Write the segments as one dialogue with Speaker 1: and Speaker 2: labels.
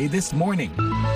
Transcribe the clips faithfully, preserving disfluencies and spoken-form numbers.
Speaker 1: This Morning.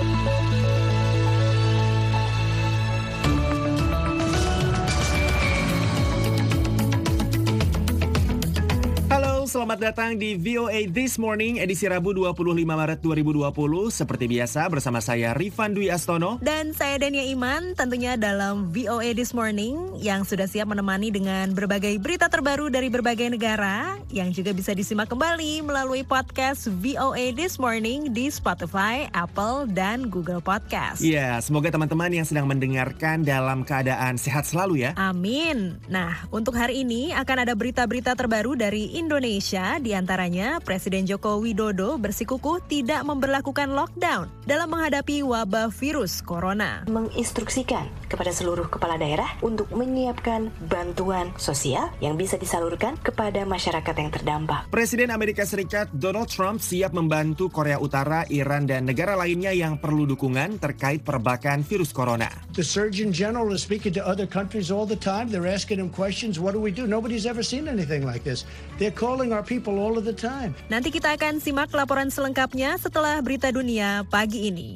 Speaker 2: Selamat datang di V O A This Morning, edisi Rabu dua puluh lima Maret dua ribu dua puluh. Seperti biasa bersama saya Rifan Dwi Astono.
Speaker 3: Dan saya Dania Iman, tentunya dalam V O A This Morning yang sudah siap menemani dengan berbagai berita terbaru dari berbagai negara yang juga bisa disimak kembali melalui podcast V O A This Morning di Spotify, Apple, dan Google Podcast.
Speaker 2: Ya, semoga teman-teman yang sedang mendengarkan dalam keadaan sehat selalu ya.
Speaker 3: Amin. Nah, untuk hari ini akan ada berita-berita terbaru dari Indonesia. Di antaranya, Presiden Joko Widodo bersikukuh tidak memberlakukan lockdown dalam menghadapi wabah virus corona.
Speaker 4: Menginstruksikan kepada seluruh kepala daerah untuk menyiapkan bantuan sosial yang bisa disalurkan kepada masyarakat yang terdampak.
Speaker 2: Presiden Amerika Serikat Donald Trump siap membantu Korea Utara, Iran, dan negara lainnya yang perlu dukungan terkait perbakan virus corona.
Speaker 5: The Surgeon General is speaking to other countries all the time. They're asking him questions. What do we do? Nobody's ever seen anything like this. They're calling our people all of the time.
Speaker 3: Nanti kita akan simak laporan selengkapnya setelah berita dunia pagi ini.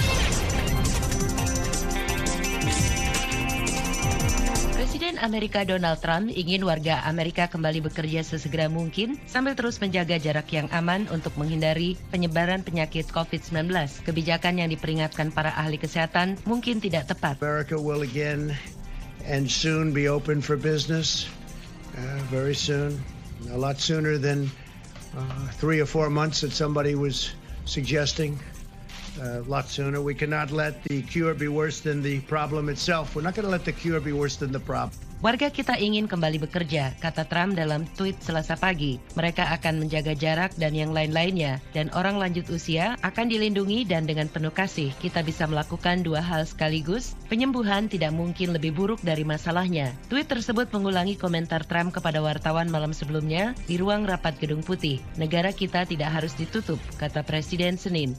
Speaker 6: Presiden Amerika Donald Trump ingin warga Amerika kembali bekerja sesegera mungkin sambil terus menjaga jarak yang aman untuk menghindari penyebaran penyakit covid sembilan belas. Kebijakan yang diperingatkan para ahli kesehatan mungkin tidak tepat.
Speaker 5: America will again and soon be open for business. Uh, very soon. A lot sooner than uh, three or four months that somebody was suggesting. Uh, a lot sooner. We cannot let the cure be worse than the problem itself. We're not going to let the cure be worse than the problem.
Speaker 6: Warga kita ingin kembali bekerja, kata Trump dalam tweet Selasa pagi. Mereka akan menjaga jarak dan yang lain-lainnya. Dan orang lanjut usia akan dilindungi dan dengan penuh kasih. Kita bisa melakukan dua hal sekaligus. Penyembuhan tidak mungkin lebih buruk dari masalahnya. Tweet tersebut mengulangi komentar Trump kepada wartawan malam sebelumnya di ruang rapat Gedung Putih. Negara kita tidak harus ditutup, kata Presiden Senin.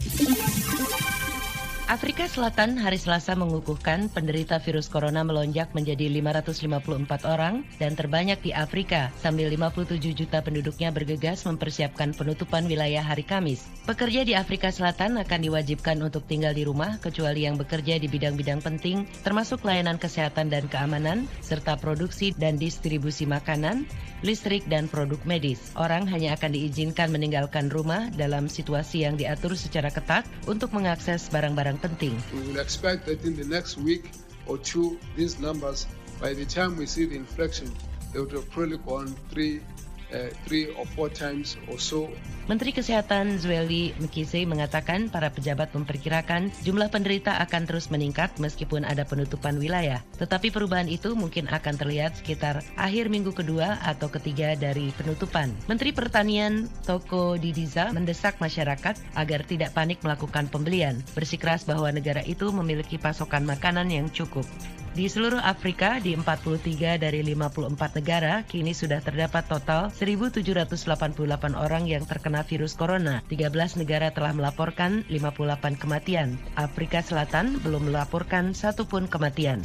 Speaker 6: Afrika Selatan hari Selasa mengukuhkan penderita virus corona melonjak menjadi lima ratus lima puluh empat orang dan terbanyak di Afrika, sambil lima puluh tujuh juta penduduknya bergegas mempersiapkan penutupan wilayah hari Kamis. Pekerja di Afrika Selatan akan diwajibkan untuk tinggal di rumah kecuali yang bekerja di bidang-bidang penting, termasuk layanan kesehatan dan keamanan, serta produksi dan distribusi makanan, listrik, dan produk medis. Orang hanya akan diizinkan meninggalkan rumah dalam situasi yang diatur secara ketat untuk mengakses barang-barang penting.
Speaker 7: We will expect that in the next week or two, these numbers, by the time we see the inflection, they would have probably gone three, uh, three or four times or so.
Speaker 6: Menteri Kesehatan Zweli Mkhize mengatakan para pejabat memperkirakan jumlah penderita akan terus meningkat meskipun ada penutupan wilayah. Tetapi perubahan itu mungkin akan terlihat sekitar akhir minggu kedua atau ketiga dari penutupan. Menteri Pertanian Toko Didiza mendesak masyarakat agar tidak panik melakukan pembelian, bersikeras bahwa negara itu memiliki pasokan makanan yang cukup. Di seluruh Afrika, di empat puluh tiga dari lima puluh empat negara, kini sudah terdapat total seribu tujuh ratus delapan puluh delapan orang yang terkena virus corona. tiga belas negara telah melaporkan lima puluh delapan kematian. Afrika Selatan belum melaporkan satu pun kematian.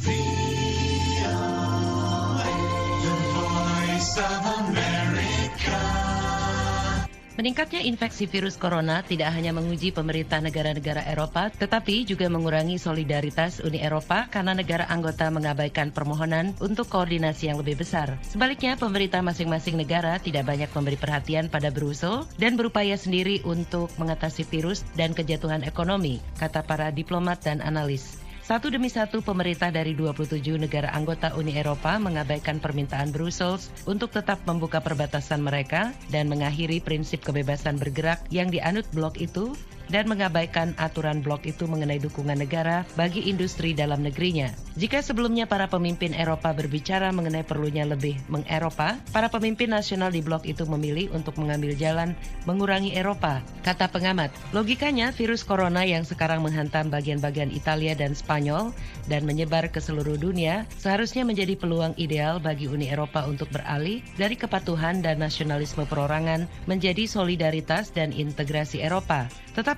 Speaker 6: Meningkatnya infeksi virus corona tidak hanya menguji pemerintah negara-negara Eropa, tetapi juga mengurangi solidaritas Uni Eropa karena negara anggota mengabaikan permohonan untuk koordinasi yang lebih besar. Sebaliknya, pemerintah masing-masing negara tidak banyak memberi perhatian pada Brussel dan berupaya sendiri untuk mengatasi virus dan kejatuhan ekonomi, kata para diplomat dan analis. Satu demi satu pemerintah dari dua puluh tujuh negara anggota Uni Eropa mengabaikan permintaan Brussels untuk tetap membuka perbatasan mereka dan mengakhiri prinsip kebebasan bergerak yang dianut blok itu dan mengabaikan aturan blok itu mengenai dukungan negara bagi industri dalam negerinya. Jika sebelumnya para pemimpin Eropa berbicara mengenai perlunya lebih meng-Eropa, para pemimpin nasional di blok itu memilih untuk mengambil jalan mengurangi Eropa, kata pengamat. Logikanya, virus corona yang sekarang menghantam bagian-bagian Italia dan Spanyol dan menyebar ke seluruh dunia seharusnya menjadi peluang ideal bagi Uni Eropa untuk beralih dari kepatuhan dan nasionalisme perorangan menjadi solidaritas dan integrasi Eropa. Tetapi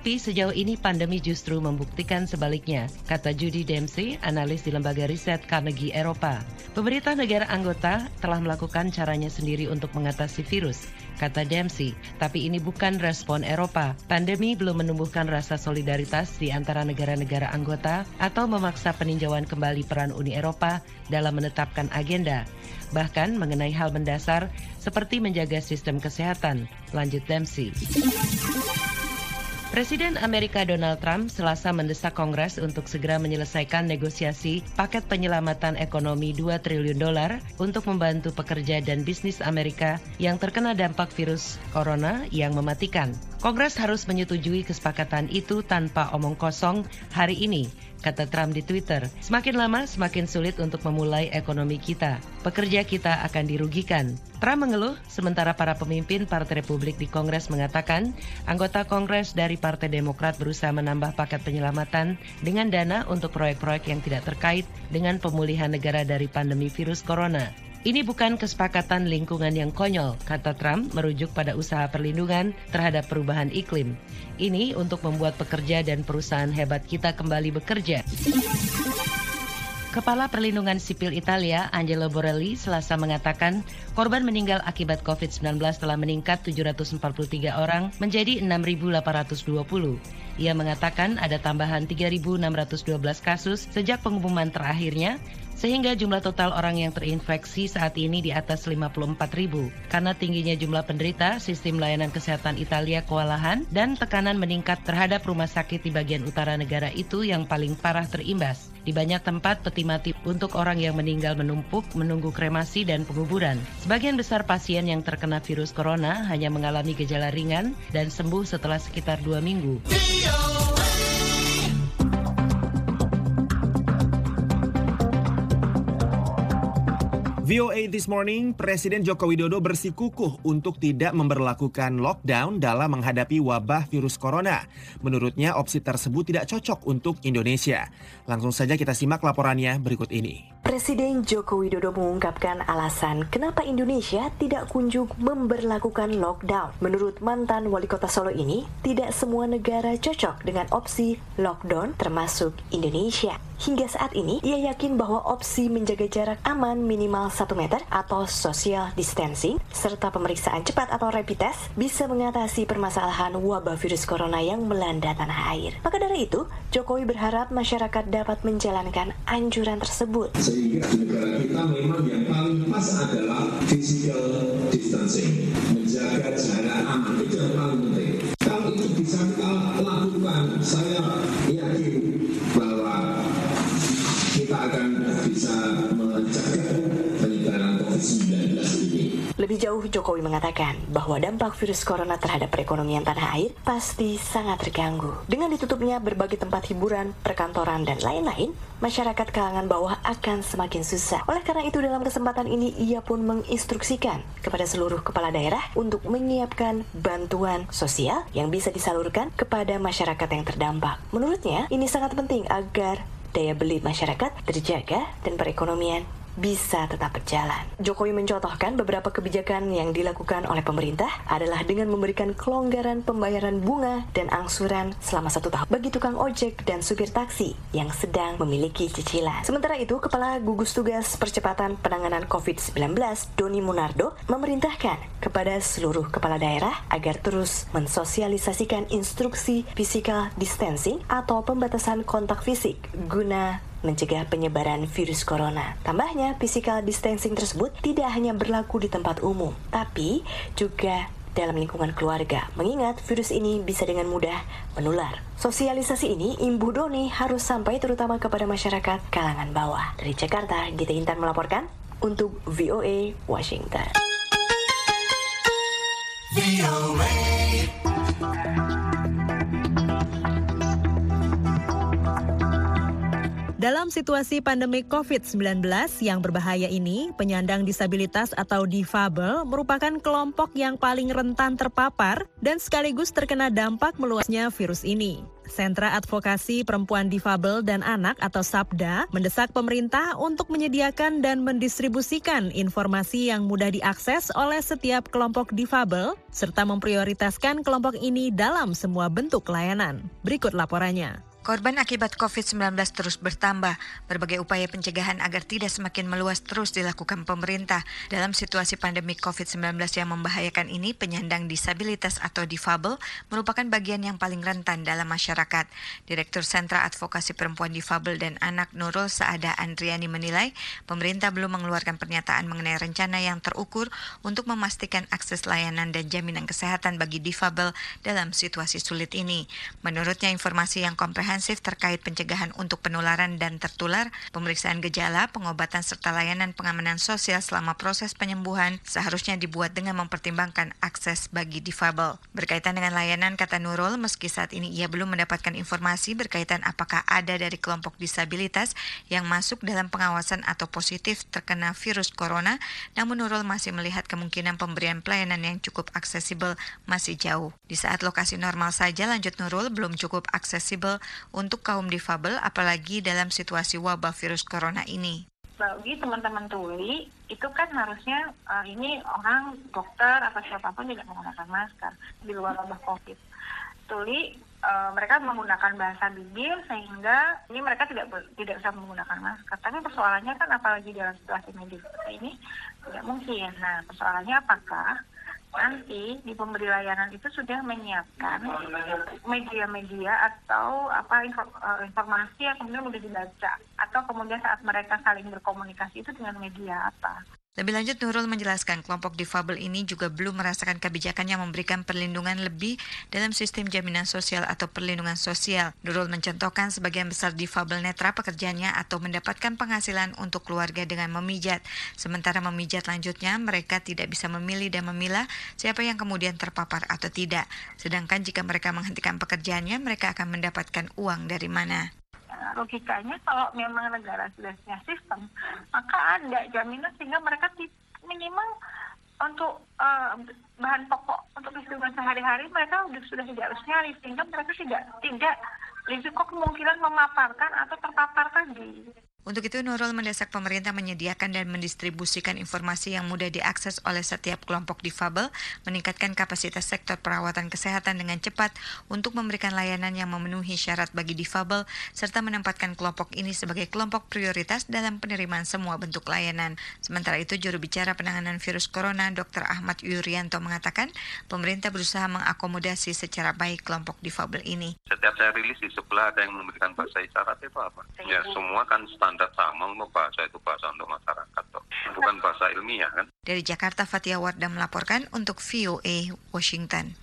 Speaker 6: Tetapi sejauh ini pandemi justru membuktikan sebaliknya, kata Judy Dempsey, analis di lembaga riset Carnegie Eropa. Pemerintah negara anggota telah melakukan caranya sendiri untuk mengatasi virus, kata Dempsey. Tapi ini bukan respon Eropa. Pandemi belum menumbuhkan rasa solidaritas di antara negara-negara anggota atau memaksa peninjauan kembali peran Uni Eropa dalam menetapkan agenda. Bahkan mengenai hal mendasar seperti menjaga sistem kesehatan, lanjut Dempsey. Presiden Amerika Donald Trump Selasa mendesak Kongres untuk segera menyelesaikan negosiasi paket penyelamatan ekonomi dua triliun dolar untuk membantu pekerja dan bisnis Amerika yang terkena dampak virus corona yang mematikan. Kongres harus menyetujui kesepakatan itu tanpa omong kosong hari ini, kata Trump di Twitter. Semakin lama semakin sulit untuk memulai ekonomi kita. Pekerja kita akan dirugikan. Trump mengeluh sementara para pemimpin Partai Republik di Kongres mengatakan anggota Kongres dari Partai Demokrat berusaha menambah paket penyelamatan dengan dana untuk proyek-proyek yang tidak terkait dengan pemulihan negara dari pandemi virus corona. Ini bukan kesepakatan lingkungan yang konyol, kata Trump merujuk pada usaha perlindungan terhadap perubahan iklim. Ini untuk membuat pekerja dan perusahaan hebat kita kembali bekerja. Kepala Perlindungan Sipil Italia, Angelo Borelli, Selasa mengatakan korban meninggal akibat covid sembilan belas telah meningkat tujuh ratus empat puluh tiga orang menjadi enam ribu delapan ratus dua puluh. Ia mengatakan ada tambahan tiga ribu enam ratus dua belas kasus sejak pengumuman terakhirnya, sehingga jumlah total orang yang terinfeksi saat ini di atas lima puluh empat ribu. Karena tingginya jumlah penderita, sistem layanan kesehatan Italia kewalahan dan tekanan meningkat terhadap rumah sakit di bagian utara negara itu yang paling parah terimbas. Di banyak tempat peti mati untuk orang yang meninggal menumpuk menunggu kremasi dan penguburan. Sebagian besar pasien yang terkena virus corona hanya mengalami gejala ringan dan sembuh setelah sekitar dua minggu.
Speaker 2: V O A This Morning, Presiden Joko Widodo bersikukuh untuk tidak memberlakukan lockdown dalam menghadapi wabah virus corona. Menurutnya, opsi tersebut tidak cocok untuk Indonesia. Langsung saja kita simak laporannya berikut ini.
Speaker 4: Presiden Joko Widodo mengungkapkan alasan kenapa Indonesia tidak kunjung memberlakukan lockdown. Menurut mantan wali kota Solo ini, tidak semua negara cocok dengan opsi lockdown termasuk Indonesia. Hingga saat ini, ia yakin bahwa opsi menjaga jarak aman minimal satu meter atau social distancing, serta pemeriksaan cepat atau rapid test bisa mengatasi permasalahan wabah virus corona yang melanda tanah air. Maka dari itu, Jokowi berharap masyarakat dapat menjalankan anjuran tersebut.
Speaker 1: Sehingga di negara kita memang yang paling pas adalah physical distancing, menjaga jarak aman, itu yang paling penting. Kalau itu bisa kita lakukan, saya yakin bahwa kita akan bisa mencegah penyebaran covid sembilan belas ini.
Speaker 4: Lebih jauh, Jokowi mengatakan bahwa dampak virus corona terhadap perekonomian tanah air pasti sangat terganggu. Dengan ditutupnya berbagai tempat hiburan, perkantoran, dan lain-lain, masyarakat kalangan bawah akan semakin susah. Oleh karena itu, dalam kesempatan ini, ia pun menginstruksikan kepada seluruh kepala daerah untuk menyiapkan bantuan sosial yang bisa disalurkan kepada masyarakat yang terdampak. Menurutnya, ini sangat penting agar daya beli masyarakat terjaga dan perekonomian bisa tetap berjalan. Jokowi mencontohkan beberapa kebijakan yang dilakukan oleh pemerintah adalah dengan memberikan kelonggaran pembayaran bunga dan angsuran selama satu tahun bagi tukang ojek dan supir taksi yang sedang memiliki cicilan. Sementara itu, Kepala Gugus Tugas Percepatan Penanganan covid sembilan belas, Doni Munardo, memerintahkan kepada seluruh kepala daerah agar terus mensosialisasikan instruksi physical distancing atau pembatasan kontak fisik guna mencegah penyebaran virus corona. Tambahnya, physical distancing tersebut tidak hanya berlaku di tempat umum, tapi juga dalam lingkungan keluarga, mengingat virus ini bisa dengan mudah menular. Sosialisasi ini, Imbu Doni, harus sampai terutama kepada masyarakat kalangan bawah. Dari Jakarta, Gita Intan melaporkan untuk V O A Washington. V O A.
Speaker 3: Dalam situasi pandemi covid sembilan belas yang berbahaya ini, penyandang disabilitas atau difabel merupakan kelompok yang paling rentan terpapar dan sekaligus terkena dampak meluasnya virus ini. Sentra Advokasi Perempuan Difabel dan Anak atau SAPDA mendesak pemerintah untuk menyediakan dan mendistribusikan informasi yang mudah diakses oleh setiap kelompok difabel serta memprioritaskan kelompok ini dalam semua bentuk layanan. Berikut laporannya.
Speaker 8: Korban akibat covid sembilan belas terus bertambah. Berbagai upaya pencegahan agar tidak semakin meluas terus dilakukan pemerintah. Dalam situasi pandemi covid sembilan belas yang membahayakan ini, penyandang disabilitas atau difabel merupakan bagian yang paling rentan dalam masyarakat. Direktur Sentra Advokasi Perempuan Difabel dan Anak Nurul Saada Andriani menilai, pemerintah belum mengeluarkan pernyataan mengenai rencana yang terukur untuk memastikan akses layanan dan jaminan kesehatan bagi difabel dalam situasi sulit ini. Menurutnya, informasi yang komprehensif terkait pencegahan untuk penularan dan tertular, pemeriksaan gejala, pengobatan serta layanan pengamanan sosial selama proses penyembuhan seharusnya dibuat dengan mempertimbangkan akses bagi difabel. Berkaitan dengan layanan, kata Nurul, meski saat ini ia belum mendapatkan informasi berkaitan apakah ada dari kelompok disabilitas yang masuk dalam pengawasan atau positif terkena virus corona, namun Nurul masih melihat kemungkinan pemberian pelayanan yang cukup aksesibel masih jauh. Di saat lokasi normal saja, lanjut Nurul, belum cukup aksesibel untuk kaum difabel, apalagi dalam situasi wabah virus corona ini.
Speaker 9: Bagi teman-teman tuli, itu kan harusnya uh, ini orang dokter atau siapapun tidak menggunakan masker di luar wabah COVID. Tuli, uh, mereka menggunakan bahasa bibir sehingga ini mereka tidak tidak bisa menggunakan masker. Tapi persoalannya kan apalagi dalam situasi medis seperti ini tidak mungkin. Nah, persoalannya apakah nanti di pemberi layanan itu sudah menyiapkan media-media atau apa informasi yang kemudian mudah dibaca, atau kemudian saat mereka saling berkomunikasi itu dengan media apa.
Speaker 8: Lebih lanjut, Nurul menjelaskan kelompok difabel ini juga belum merasakan kebijakan yang memberikan perlindungan lebih dalam sistem jaminan sosial atau perlindungan sosial. Nurul mencontohkan sebagian besar difabel netra pekerjaannya atau mendapatkan penghasilan untuk keluarga dengan memijat. Sementara memijat lanjutnya, mereka tidak bisa memilih dan memilah siapa yang kemudian terpapar atau tidak. Sedangkan jika mereka menghentikan pekerjaannya, mereka akan mendapatkan uang dari mana?
Speaker 9: Logikanya kalau memang negara sudah punya sistem, maka ada jaminan sehingga mereka minimal untuk uh, bahan pokok untuk kehidupan sehari-hari mereka sudah tidak harus nyari, sehingga mereka tidak tidak risiko kemungkinan memaparkan atau terpapar tadi.
Speaker 8: Untuk itu, Nurul mendesak pemerintah menyediakan dan mendistribusikan informasi yang mudah diakses oleh setiap kelompok difabel, meningkatkan kapasitas sektor perawatan kesehatan dengan cepat untuk memberikan layanan yang memenuhi syarat bagi difabel, serta menempatkan kelompok ini sebagai kelompok prioritas dalam penerimaan semua bentuk layanan. Sementara itu, juru bicara penanganan virus corona, Doktor Ahmad Yuryanto mengatakan, pemerintah berusaha mengakomodasi secara baik kelompok difabel ini.
Speaker 10: Setiap saya rilis di sebelah ada yang memberikan bahasa isyarat itu apa? Ya, semua kan standar sama, untuk bahasa itu bahasa untuk masyarakat, toh. Bukan bahasa ilmiah kan.
Speaker 8: Dari Jakarta, Fatia Wardah melaporkan untuk V O A Washington.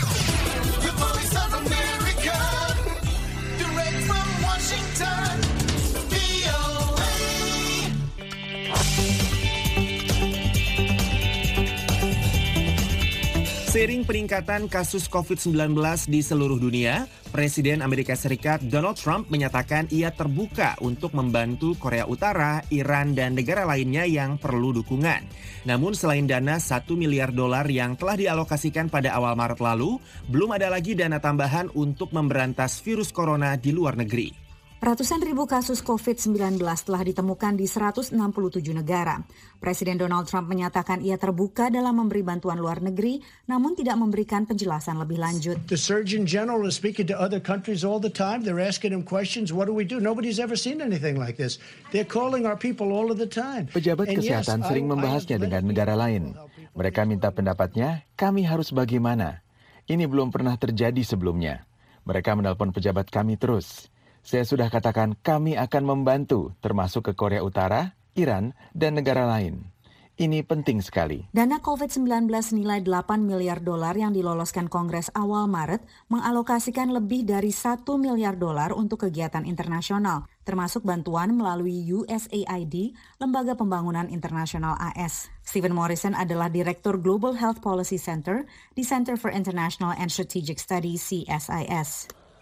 Speaker 2: Seiring peningkatan kasus covid sembilan belas di seluruh dunia, Presiden Amerika Serikat Donald Trump menyatakan ia terbuka untuk membantu Korea Utara, Iran, dan negara lainnya yang perlu dukungan. Namun selain dana satu miliar dolar yang telah dialokasikan pada awal Maret lalu, belum ada lagi dana tambahan untuk memberantas virus corona di luar negeri.
Speaker 11: Ratusan ribu kasus covid sembilan belas telah ditemukan di seratus enam puluh tujuh negara. Presiden Donald Trump menyatakan ia terbuka dalam memberi bantuan luar negeri, namun tidak memberikan penjelasan lebih lanjut.
Speaker 5: The Surgeon General is speaking to other countries all the time. They're asking him questions. What do we do? Nobody's ever seen anything like this. They're calling our people all of the time.
Speaker 12: Pejabat And kesehatan yes, sering I, membahasnya I dengan negara lain. Mereka minta pendapatnya, kami harus bagaimana? Ini belum pernah terjadi sebelumnya. Mereka menelpon pejabat kami terus. Saya sudah katakan kami akan membantu, termasuk ke Korea Utara, Iran, dan negara lain. Ini penting sekali.
Speaker 11: Dana covid sembilan belas senilai delapan miliar dolar yang diloloskan Kongres awal Maret mengalokasikan lebih dari satu miliar dolar untuk kegiatan internasional, termasuk bantuan melalui U S A I D, Lembaga Pembangunan Internasional A S. Stephen Morrison adalah Direktur Global Health Policy Center di Center for International and Strategic Studies C S I S.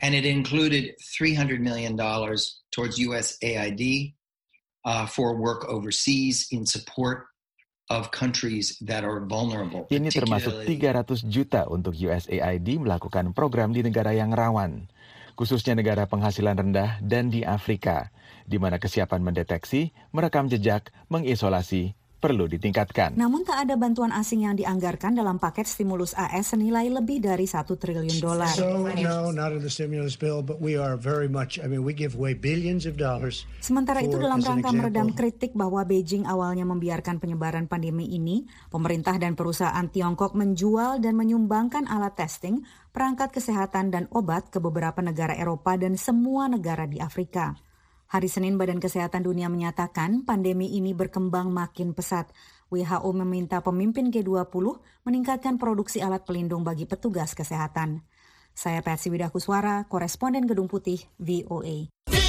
Speaker 13: and it included three hundred million dollars towards U S A I D uh, for work overseas in support of countries that are vulnerable.
Speaker 12: Ini termasuk tiga ratus juta untuk U S A I D melakukan program di negara yang rawan, khususnya negara penghasilan rendah dan di Afrika, di mana kesiapan mendeteksi, merekam jejak, mengisolasi perlu ditingkatkan.
Speaker 11: Namun tak ada bantuan asing yang dianggarkan dalam paket stimulus A S senilai lebih dari satu triliun dolar.
Speaker 5: So no, not in the stimulus bill, but we are very much. I mean, we give away billions of dollars.
Speaker 11: Sementara itu,
Speaker 5: for,
Speaker 11: dalam rangka
Speaker 5: example,
Speaker 11: meredam kritik bahwa Beijing awalnya membiarkan penyebaran pandemi ini, pemerintah dan perusahaan Tiongkok menjual dan menyumbangkan alat testing, perangkat kesehatan dan obat ke beberapa negara Eropa dan semua negara di Afrika. Hari Senin, Badan Kesehatan Dunia menyatakan pandemi ini berkembang makin pesat. W H O meminta pemimpin G dua puluh meningkatkan produksi alat pelindung bagi petugas kesehatan. Saya Patsy Widakuswara, koresponden Gedung Putih V O A.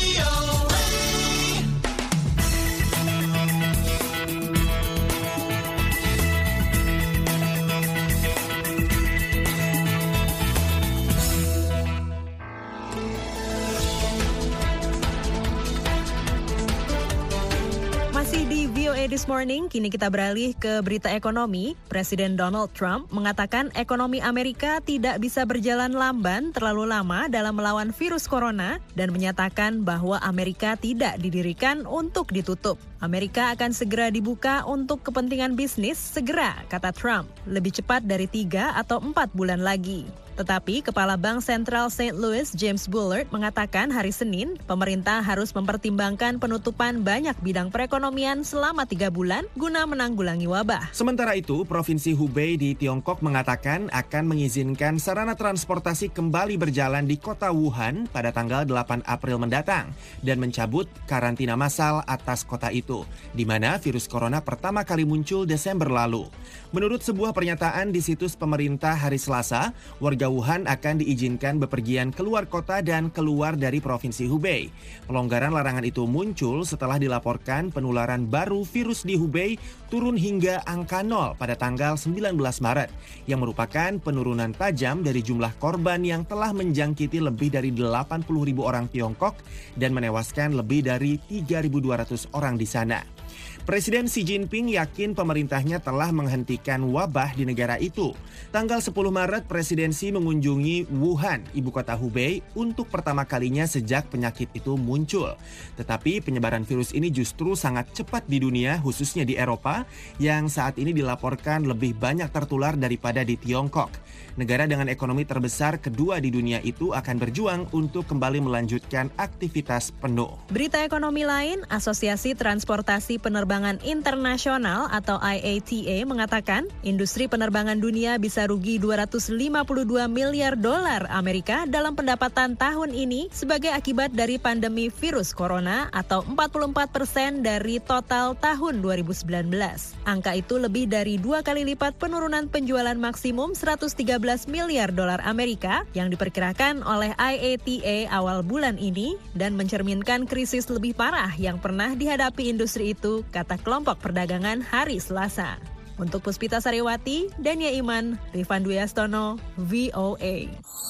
Speaker 3: V O A This Morning, kini kita beralih ke berita ekonomi. Presiden Donald Trump mengatakan ekonomi Amerika tidak bisa berjalan lamban terlalu lama dalam melawan virus corona dan menyatakan bahwa Amerika tidak didirikan untuk ditutup. Amerika akan segera dibuka untuk kepentingan bisnis segera, kata Trump, lebih cepat dari tiga atau empat bulan lagi. Tetapi Kepala Bank Sentral Saint Louis, James Bullard, mengatakan hari Senin, pemerintah harus mempertimbangkan penutupan banyak bidang perekonomian selama tiga bulan guna menanggulangi wabah.
Speaker 2: Sementara itu, Provinsi Hubei di Tiongkok mengatakan akan mengizinkan sarana transportasi kembali berjalan di kota Wuhan pada tanggal delapan April mendatang dan mencabut karantina massal atas kota itu, di mana virus corona pertama kali muncul Desember lalu. Menurut sebuah pernyataan di situs pemerintah hari Selasa, warga Wuhan akan diizinkan bepergian keluar kota dan keluar dari Provinsi Hubei. Pelonggaran larangan itu muncul setelah dilaporkan penularan baru virus di Hubei turun hingga angka nol pada tanggal sembilan belas Maret, yang merupakan penurunan tajam dari jumlah korban yang telah menjangkiti lebih dari delapan puluh ribu orang Tiongkok dan menewaskan lebih dari tiga ribu dua ratus orang di sana. Presiden Xi Jinping yakin pemerintahnya telah menghentikan wabah di negara itu. Tanggal sepuluh Maret, Presiden Xi mengunjungi Wuhan, ibu kota Hubei, untuk pertama kalinya sejak penyakit itu muncul. Tetapi penyebaran virus ini justru sangat cepat di dunia, khususnya di Eropa, yang saat ini dilaporkan lebih banyak tertular daripada di Tiongkok. Negara dengan ekonomi terbesar kedua di dunia itu akan berjuang untuk kembali melanjutkan aktivitas penuh.
Speaker 3: Berita ekonomi lain, Asosiasi Transportasi Penerbangan Internasional atau I A T A mengatakan industri penerbangan dunia bisa rugi dua ratus lima puluh dua miliar dolar Amerika dalam pendapatan tahun ini sebagai akibat dari pandemi virus corona atau empat puluh empat persen dari total tahun dua ribu sembilan belas. Angka itu lebih dari dua kali lipat penurunan penjualan maksimum seratus tiga belas miliar dolar Amerika yang diperkirakan oleh I A T A awal bulan ini dan mencerminkan krisis lebih parah yang pernah dihadapi industri itu, kata kelompok perdagangan hari Selasa. Untuk Puspita Sariwati, Dania Iman, Rifan Dwi Astono, V O A.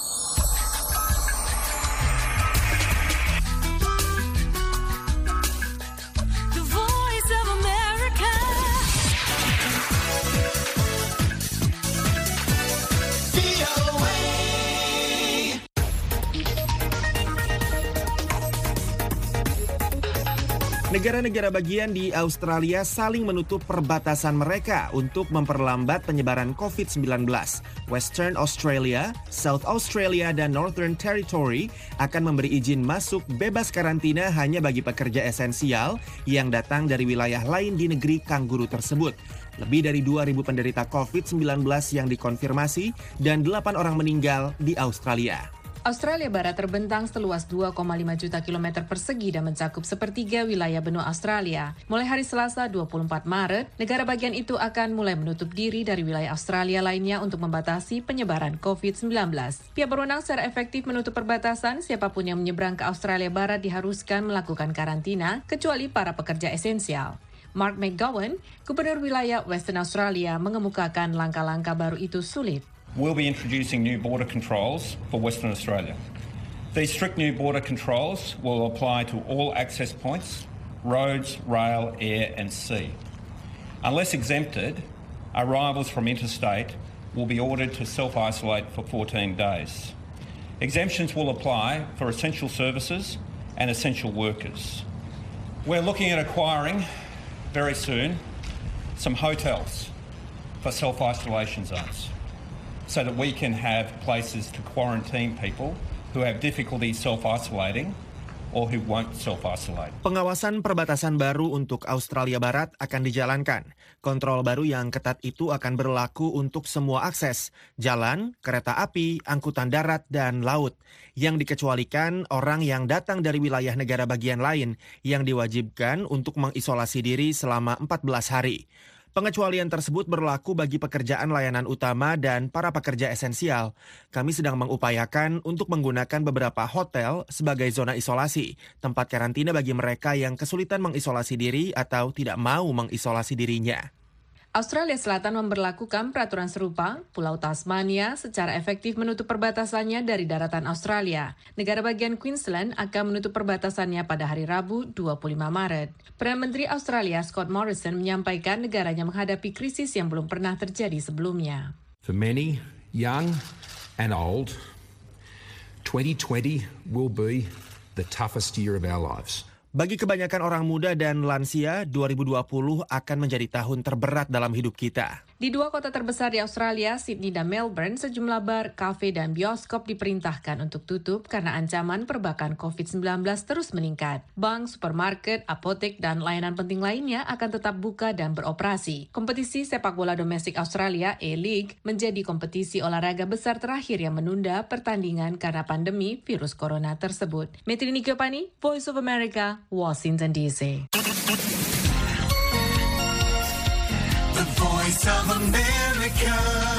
Speaker 2: Negara-negara bagian di Australia saling menutup perbatasan mereka untuk memperlambat penyebaran covid sembilan belas. Western Australia, South Australia, dan Northern Territory akan memberi izin masuk bebas karantina hanya bagi pekerja esensial yang datang dari wilayah lain di negeri kanguru tersebut. Lebih dari dua ribu penderita covid sembilan belas yang dikonfirmasi dan delapan orang meninggal di Australia.
Speaker 14: Australia Barat terbentang seluas dua koma lima juta kilometer persegi dan mencakup sepertiga wilayah benua Australia. Mulai hari Selasa dua puluh empat Maret, negara bagian itu akan mulai menutup diri dari wilayah Australia lainnya untuk membatasi penyebaran covid sembilan belas. Pihak berwenang secara efektif menutup perbatasan, siapapun yang menyeberang ke Australia Barat diharuskan melakukan karantina, kecuali para pekerja esensial. Mark McGowan, Gubernur wilayah Western Australia, mengemukakan langkah-langkah baru itu sulit.
Speaker 15: We'll be introducing new border controls for Western Australia. These strict new border controls will apply to all access points, roads, rail, air and sea. Unless exempted, arrivals from interstate will be ordered to self-isolate for fourteen days. Exemptions will apply for essential services and essential workers. We're looking at acquiring, very soon, some hotels for self-isolation zones so that we can have places to quarantine people who have difficulty self-isolating or who won't self-isolate.
Speaker 2: Pengawasan perbatasan baru untuk Australia Barat akan dijalankan. Kontrol baru yang ketat itu akan berlaku untuk semua akses, jalan, kereta api, angkutan darat, dan laut. Yang dikecualikan orang yang datang dari wilayah negara bagian lain yang diwajibkan untuk mengisolasi diri selama empat belas hari. Pengecualian tersebut berlaku bagi pekerjaan layanan utama dan para pekerja esensial. Kami sedang mengupayakan untuk menggunakan beberapa hotel sebagai zona isolasi, tempat karantina bagi mereka yang kesulitan mengisolasi diri atau tidak mau mengisolasi dirinya.
Speaker 14: Australia Selatan memberlakukan peraturan serupa, Pulau Tasmania secara efektif menutup perbatasannya dari daratan Australia. Negara bagian Queensland akan menutup perbatasannya pada hari Rabu dua puluh lima Maret. Perdana Menteri Australia Scott Morrison menyampaikan negaranya menghadapi krisis yang belum pernah terjadi sebelumnya.
Speaker 16: For many, young and old, twenty twenty will be the toughest year of our lives.
Speaker 2: Bagi kebanyakan orang muda dan lansia, dua ribu dua puluh akan menjadi tahun terberat dalam hidup kita.
Speaker 14: Di dua kota terbesar di Australia, Sydney dan Melbourne, sejumlah bar, kafe, dan bioskop diperintahkan untuk tutup karena ancaman perbakan covid sembilan belas terus meningkat. Bank, supermarket, apotek, dan layanan penting lainnya akan tetap buka dan beroperasi. Kompetisi sepak bola domestik Australia, A-League, menjadi kompetisi olahraga besar terakhir yang menunda pertandingan karena pandemi virus corona tersebut. Metrini Giovanni, Voice of America, Washington D C.
Speaker 17: The Voice of America.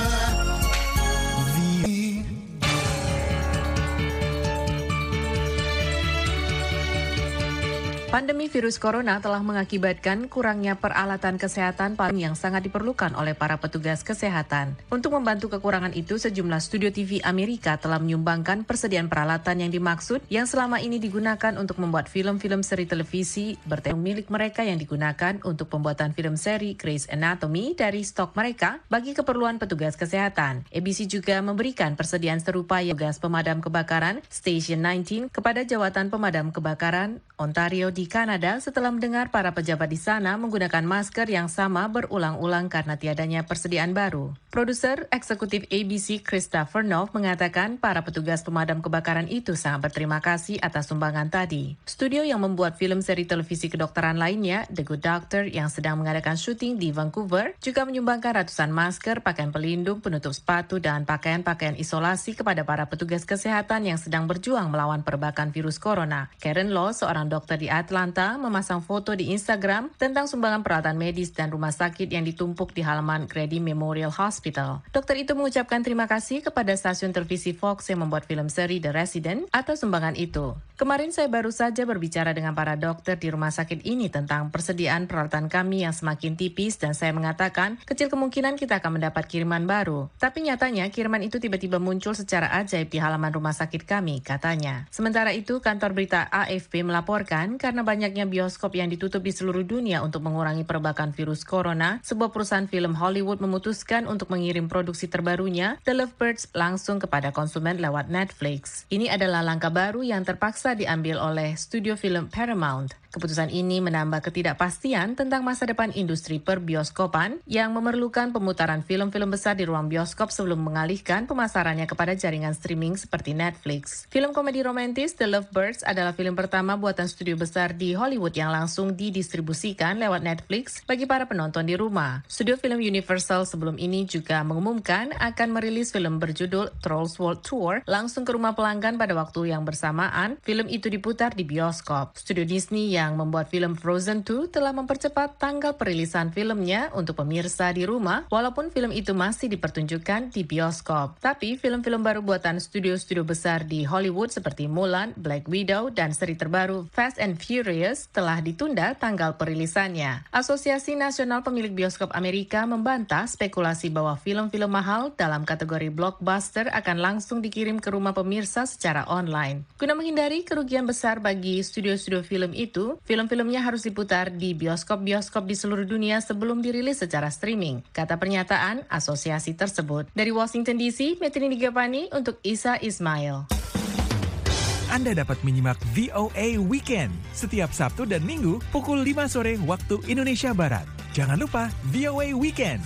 Speaker 14: Pandemi virus corona telah mengakibatkan kurangnya peralatan kesehatan yang sangat diperlukan oleh para petugas kesehatan. Untuk membantu kekurangan itu, sejumlah studio T V Amerika telah menyumbangkan persediaan peralatan yang dimaksud yang selama ini digunakan untuk membuat film-film seri televisi bertema milik mereka yang digunakan untuk pembuatan film seri Grey's Anatomy dari stok mereka bagi keperluan petugas kesehatan. A B C juga memberikan persediaan serupa yang petugas pemadam kebakaran Station sembilan belas kepada Jawatan Pemadam Kebakaran Ontario di Kanada setelah mendengar para pejabat di sana menggunakan masker yang sama berulang-ulang karena tiadanya persediaan baru. Produser eksekutif A B C Christopher Knopf mengatakan para petugas pemadam kebakaran itu sangat berterima kasih atas sumbangan tadi. Studio yang membuat film seri televisi kedokteran lainnya, The Good Doctor, yang sedang mengadakan syuting di Vancouver, juga menyumbangkan ratusan masker, pakaian pelindung, penutup sepatu, dan pakaian-pakaian isolasi kepada para petugas kesehatan yang sedang berjuang melawan perbakan virus corona. Karen Law, seorang dokter di Atlanta, memasang foto di Instagram tentang sumbangan peralatan medis dan rumah sakit yang ditumpuk di halaman Grady Memorial Hospital. Dokter itu mengucapkan terima kasih kepada stasiun televisi Fox yang membuat film seri The Resident atas sumbangan itu. Kemarin saya baru saja berbicara dengan para dokter di rumah sakit ini tentang persediaan peralatan kami yang semakin tipis dan saya mengatakan kecil kemungkinan kita akan mendapat kiriman baru. Tapi nyatanya kiriman itu tiba-tiba muncul secara ajaib di halaman rumah sakit kami, katanya. Sementara itu, kantor berita A F P melaporkan karena banyaknya bioskop yang ditutup di seluruh dunia untuk mengurangi perbakan virus corona, sebuah perusahaan film Hollywood memutuskan untuk mengirim produksi terbarunya, The Lovebirds, langsung kepada konsumen lewat Netflix. Ini adalah langkah baru yang terpaksa diambil oleh studio film Paramount. Keputusan ini menambah ketidakpastian tentang masa depan industri perbioskopan yang memerlukan pemutaran film-film besar di ruang bioskop sebelum mengalihkan pemasarannya kepada jaringan streaming seperti Netflix. Film komedi romantis The Lovebirds adalah film pertama buatan studio besar di Hollywood yang langsung didistribusikan lewat Netflix bagi para penonton di rumah. Studio film Universal sebelum ini juga mengumumkan akan merilis film berjudul Trolls World Tour langsung ke rumah pelanggan pada waktu yang bersamaan. Film itu diputar di bioskop. Studio Disney yang yang membuat film Frozen dua telah mempercepat tanggal perilisan filmnya untuk pemirsa di rumah, walaupun film itu masih dipertunjukkan di bioskop. Tapi film-film baru buatan studio-studio besar di Hollywood seperti Mulan, Black Widow, dan seri terbaru Fast and Furious telah ditunda tanggal perilisannya. Asosiasi Nasional Pemilik Bioskop Amerika membantah spekulasi bahwa film-film mahal dalam kategori blockbuster akan langsung dikirim ke rumah pemirsa secara online. Guna menghindari kerugian besar bagi studio-studio film itu, film-filmnya harus diputar di bioskop-bioskop di seluruh dunia sebelum dirilis secara streaming, kata pernyataan asosiasi tersebut. Dari Washington D C, Metrini Digapani untuk Isa Ismail.
Speaker 18: Anda dapat menyimak V O A Weekend setiap Sabtu dan Minggu pukul lima sore waktu Indonesia Barat. Jangan lupa V O A Weekend.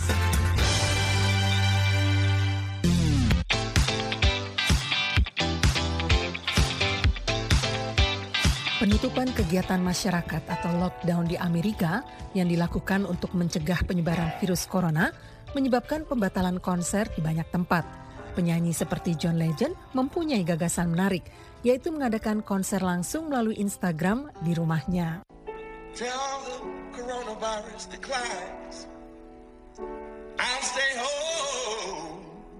Speaker 19: Penutupan kegiatan masyarakat atau lockdown di Amerika yang dilakukan untuk mencegah penyebaran virus corona menyebabkan pembatalan konser di banyak tempat. Penyanyi seperti John Legend mempunyai gagasan menarik, yaitu mengadakan konser langsung melalui Instagram di rumahnya.
Speaker 17: Till the coronavirus declines, I'll stay home.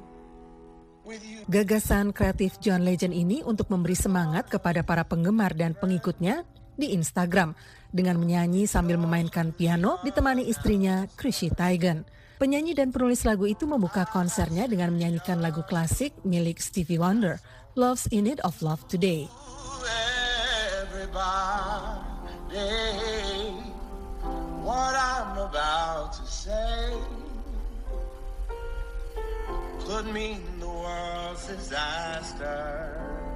Speaker 19: Gagasan kreatif John Legend ini untuk memberi semangat kepada para penggemar dan pengikutnya di Instagram dengan menyanyi sambil memainkan piano ditemani istrinya Chrissy Teigen. Penyanyi dan penulis lagu itu membuka konsernya dengan menyanyikan lagu klasik milik Stevie Wonder, Love's in Need of Love Today.
Speaker 17: Everybody, what I'm about to say could mean the world's disaster.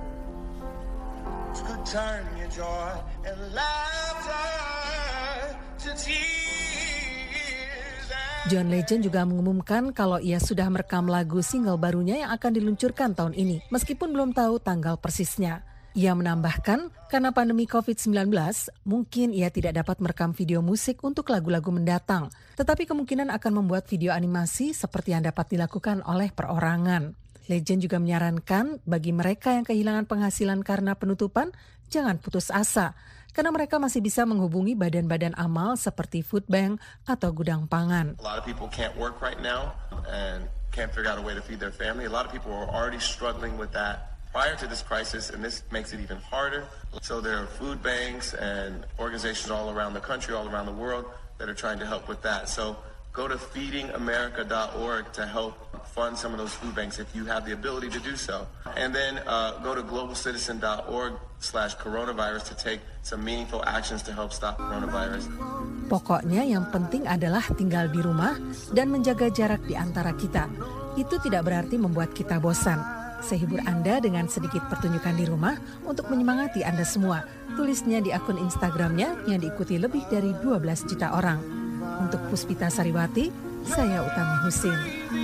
Speaker 17: It could turn your joy and laughter to tears.
Speaker 19: John Legend juga mengumumkan kalau ia sudah merekam lagu single barunya yang akan diluncurkan tahun ini, meskipun belum tahu tanggal persisnya. Ia menambahkan, karena pandemi covid sembilan belas, mungkin ia tidak dapat merekam video musik untuk lagu-lagu mendatang, tetapi kemungkinan akan membuat video animasi seperti yang dapat dilakukan oleh perorangan. Legend juga menyarankan bagi mereka yang kehilangan penghasilan karena penutupan, jangan putus asa, karena mereka masih bisa menghubungi badan-badan amal seperti food bank atau gudang pangan.
Speaker 20: A lot of people can't work right now and can't figure out a way to feed their family. A lot of people are already struggling with that prior to this crisis, and this makes it even harder. So there are food banks and organizations all around the country, all around the world that are trying to help with that. So go to feeding america dot org to help fund some of those food banks if you have the ability to do so. And then uh, go to global citizen dot org slash coronavirus to take some meaningful actions to help stop coronavirus.
Speaker 19: Pokoknya yang penting adalah tinggal di rumah dan menjaga jarak di antara kita. Itu tidak berarti membuat kita bosan. Saya hibur Anda dengan sedikit pertunjukan di rumah untuk menyemangati Anda semua. Tulisnya di akun Instagramnya yang diikuti lebih dari dua belas juta orang. Untuk Puspita Sariwati, saya Utami Husin.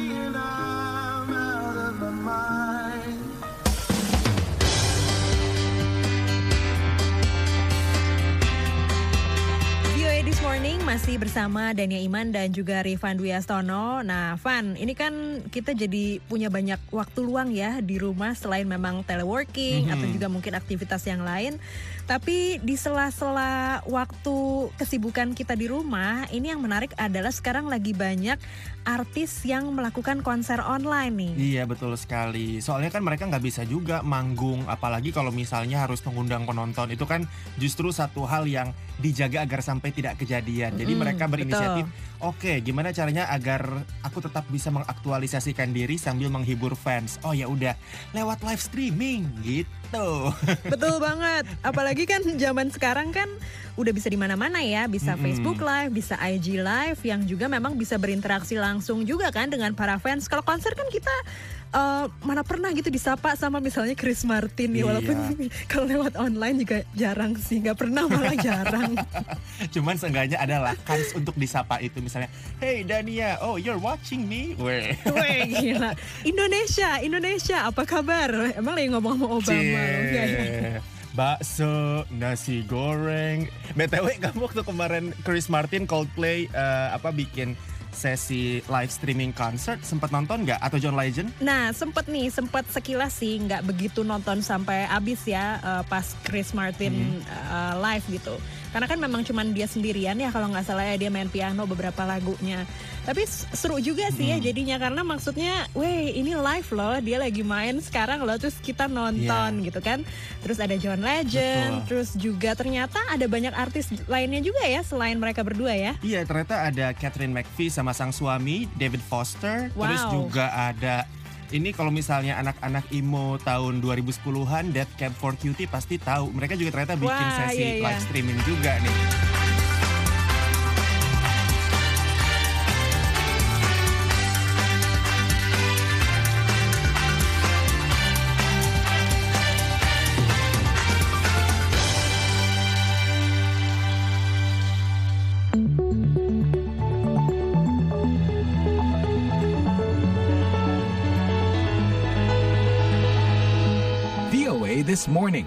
Speaker 3: This Morning masih bersama Dania Iman dan juga Rifan Dwi Astono. Nah, Van, ini kan kita jadi punya banyak waktu luang ya di rumah selain memang teleworking mm-hmm. atau juga mungkin aktivitas yang lain. Tapi di sela-sela waktu kesibukan kita di rumah, ini yang menarik adalah sekarang lagi banyak artis yang melakukan konser online nih.
Speaker 2: Iya, betul sekali. Soalnya kan mereka nggak bisa juga manggung, apalagi kalau misalnya harus mengundang penonton. Itu kan justru satu hal yang dijaga agar sampai tidak kejadian. Jadi hmm, mereka berinisiatif, oke, okay, gimana caranya agar aku tetap bisa mengaktualisasikan diri sambil menghibur fans. Oh ya udah, lewat live streaming gitu.
Speaker 3: Betul banget. Apalagi kan zaman sekarang kan udah bisa di mana-mana ya, bisa mm-hmm. Facebook Live, bisa I G Live yang juga memang bisa berinteraksi langsung juga kan dengan para fans. Kalau konser kan kita Uh, mana pernah gitu disapa sama misalnya Chris Martin ya, walaupun iya. kalau lewat online juga jarang sih, nggak pernah malah jarang.
Speaker 2: Cuman seenggaknya adalah kans untuk disapa itu, misalnya, hey Dania, oh you're watching me, weh.
Speaker 3: Weh gila, Indonesia, Indonesia, apa kabar? Emang lagi ngomong sama Obama loh, ya, ya.
Speaker 2: Bakso, nasi goreng. B T W kamu waktu kemarin Chris Martin Coldplay uh, apa bikin sesi live streaming concert. Sempat nonton nggak? Atau John Legend?
Speaker 3: Nah, sempet nih, sempet sekilas sih, nggak begitu nonton sampai habis ya uh, pas Chris Martin hmm. uh, live gitu. Karena kan memang cuman dia sendirian ya, kalau nggak salah ya, dia main piano beberapa lagunya. Tapi seru juga sih hmm. ya jadinya, karena maksudnya, weh ini live loh, dia lagi main sekarang loh, terus kita nonton yeah. gitu kan. Terus ada John Legend, Betul. terus juga ternyata ada banyak artis lainnya juga ya selain mereka berdua ya.
Speaker 2: Iya, ternyata ada Katharine McPhee sama sang suami David Foster, wow. terus juga ada ini kalau misalnya anak-anak emo tahun dua ribu sepuluhan, Death Cab for Cutie pasti tahu. Mereka juga ternyata bikin
Speaker 3: Wah,
Speaker 2: sesi
Speaker 3: iya, iya.
Speaker 2: live streaming juga nih.
Speaker 18: This morning.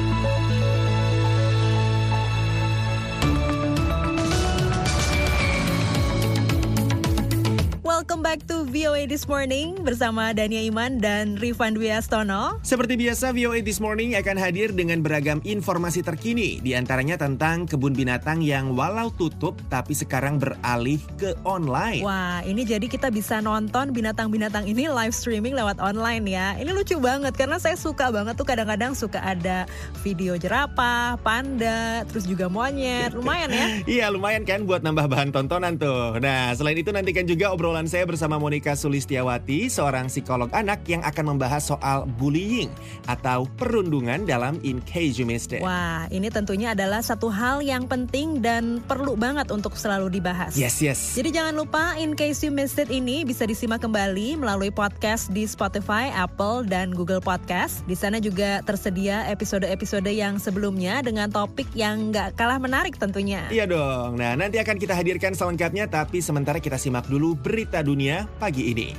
Speaker 3: Welcome back to V O A This Morning bersama Dania Iman dan Rifan Dwi Astono.
Speaker 2: Seperti biasa, V O A This Morning akan hadir dengan beragam informasi terkini. Di antaranya tentang kebun binatang yang walau tutup tapi sekarang beralih ke online.
Speaker 3: Wah, ini jadi kita bisa nonton binatang-binatang ini live streaming lewat online ya. Ini lucu banget karena saya suka banget tuh, kadang-kadang suka ada video jerapah, panda, terus juga monyet. Lumayan ya.
Speaker 2: Iya, lumayan kan buat nambah bahan tontonan tuh. Nah, selain itu nantikan juga obrolan saya bersama Monica Sulistiawati, seorang psikolog anak yang akan membahas soal bullying atau perundungan dalam In Case You Missed It.
Speaker 3: Wah, ini tentunya adalah satu hal yang penting dan perlu banget untuk selalu dibahas.
Speaker 2: Yes, yes.
Speaker 3: Jadi jangan lupa In Case You Missed It ini bisa disimak kembali melalui podcast di Spotify, Apple, dan Google Podcast. Di sana juga tersedia episode-episode yang sebelumnya dengan topik yang gak kalah menarik tentunya.
Speaker 2: Iya dong. Nah, nanti akan kita hadirkan selengkapnya, tapi sementara kita simak dulu berita dunia pagi ini.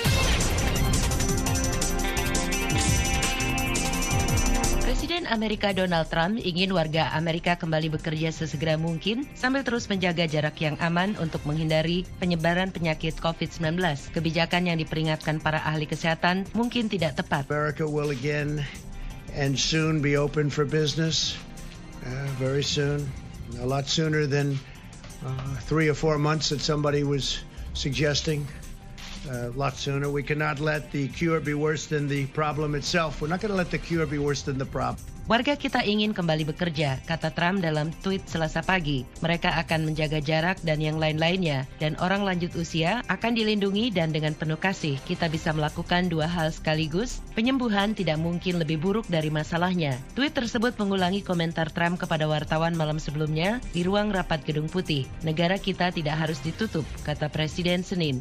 Speaker 6: Presiden Amerika Donald Trump ingin warga Amerika kembali bekerja sesegera mungkin sambil terus menjaga jarak yang aman untuk menghindari penyebaran penyakit covid sembilan belas. Kebijakan yang diperingatkan para ahli kesehatan mungkin tidak tepat.
Speaker 5: America will again and soon be open for business. Uh, very soon. A lot sooner than uh, three or four months that somebody was suggesting. A lot sooner. We cannot let the cure be worse than the problem itself. We're not going to let the cure be worse than the problem.
Speaker 6: Warga kita ingin kembali bekerja, kata Trump dalam tweet Selasa pagi. Mereka akan menjaga jarak dan yang lain-lainnya, dan orang lanjut usia akan dilindungi dan dengan penuh kasih. Kita bisa melakukan dua hal sekaligus. Penyembuhan tidak mungkin lebih buruk dari masalahnya. Tweet tersebut mengulangi komentar Trump kepada wartawan malam sebelumnya di ruang rapat Gedung Putih. Negara kita tidak harus ditutup, kata Presiden Senin.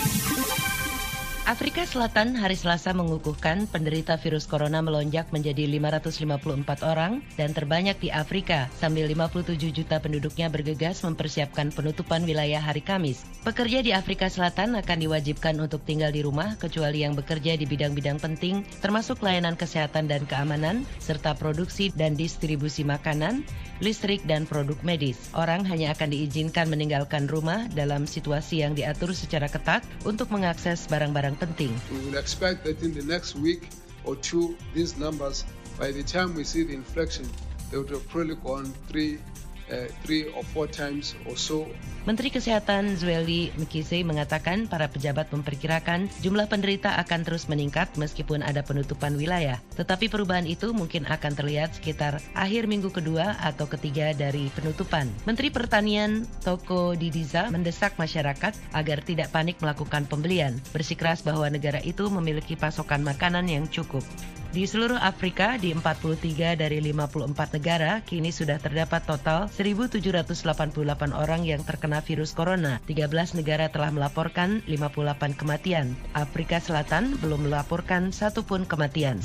Speaker 6: Afrika Selatan hari Selasa mengukuhkan penderita virus corona melonjak menjadi lima ratus lima puluh empat orang dan terbanyak di Afrika, sambil lima puluh tujuh juta penduduknya bergegas mempersiapkan penutupan wilayah hari Kamis. Pekerja di Afrika Selatan akan diwajibkan untuk tinggal di rumah kecuali yang bekerja di bidang-bidang penting termasuk layanan kesehatan dan keamanan, serta produksi dan distribusi makanan, listrik, dan produk medis. Orang hanya akan diizinkan meninggalkan rumah dalam situasi yang diatur secara ketat untuk mengakses barang-barang penting.
Speaker 7: We will expect that in the next week or two, these numbers, by the time we see the inflection, they would have probably gone three, uh, three or four times or so.
Speaker 6: Menteri Kesehatan Zweli Mkhize mengatakan para pejabat memperkirakan jumlah penderita akan terus meningkat meskipun ada penutupan wilayah. Tetapi perubahan itu mungkin akan terlihat sekitar akhir minggu kedua atau ketiga dari penutupan. Menteri Pertanian Toko Didiza mendesak masyarakat agar tidak panik melakukan pembelian, bersikeras bahwa negara itu memiliki pasokan makanan yang cukup. Di seluruh Afrika, di empat puluh tiga dari lima puluh empat negara, kini sudah terdapat total seribu tujuh ratus delapan puluh delapan orang yang terkena virus corona. tiga belas negara telah melaporkan lima puluh delapan kematian. Afrika Selatan belum melaporkan satupun kematian.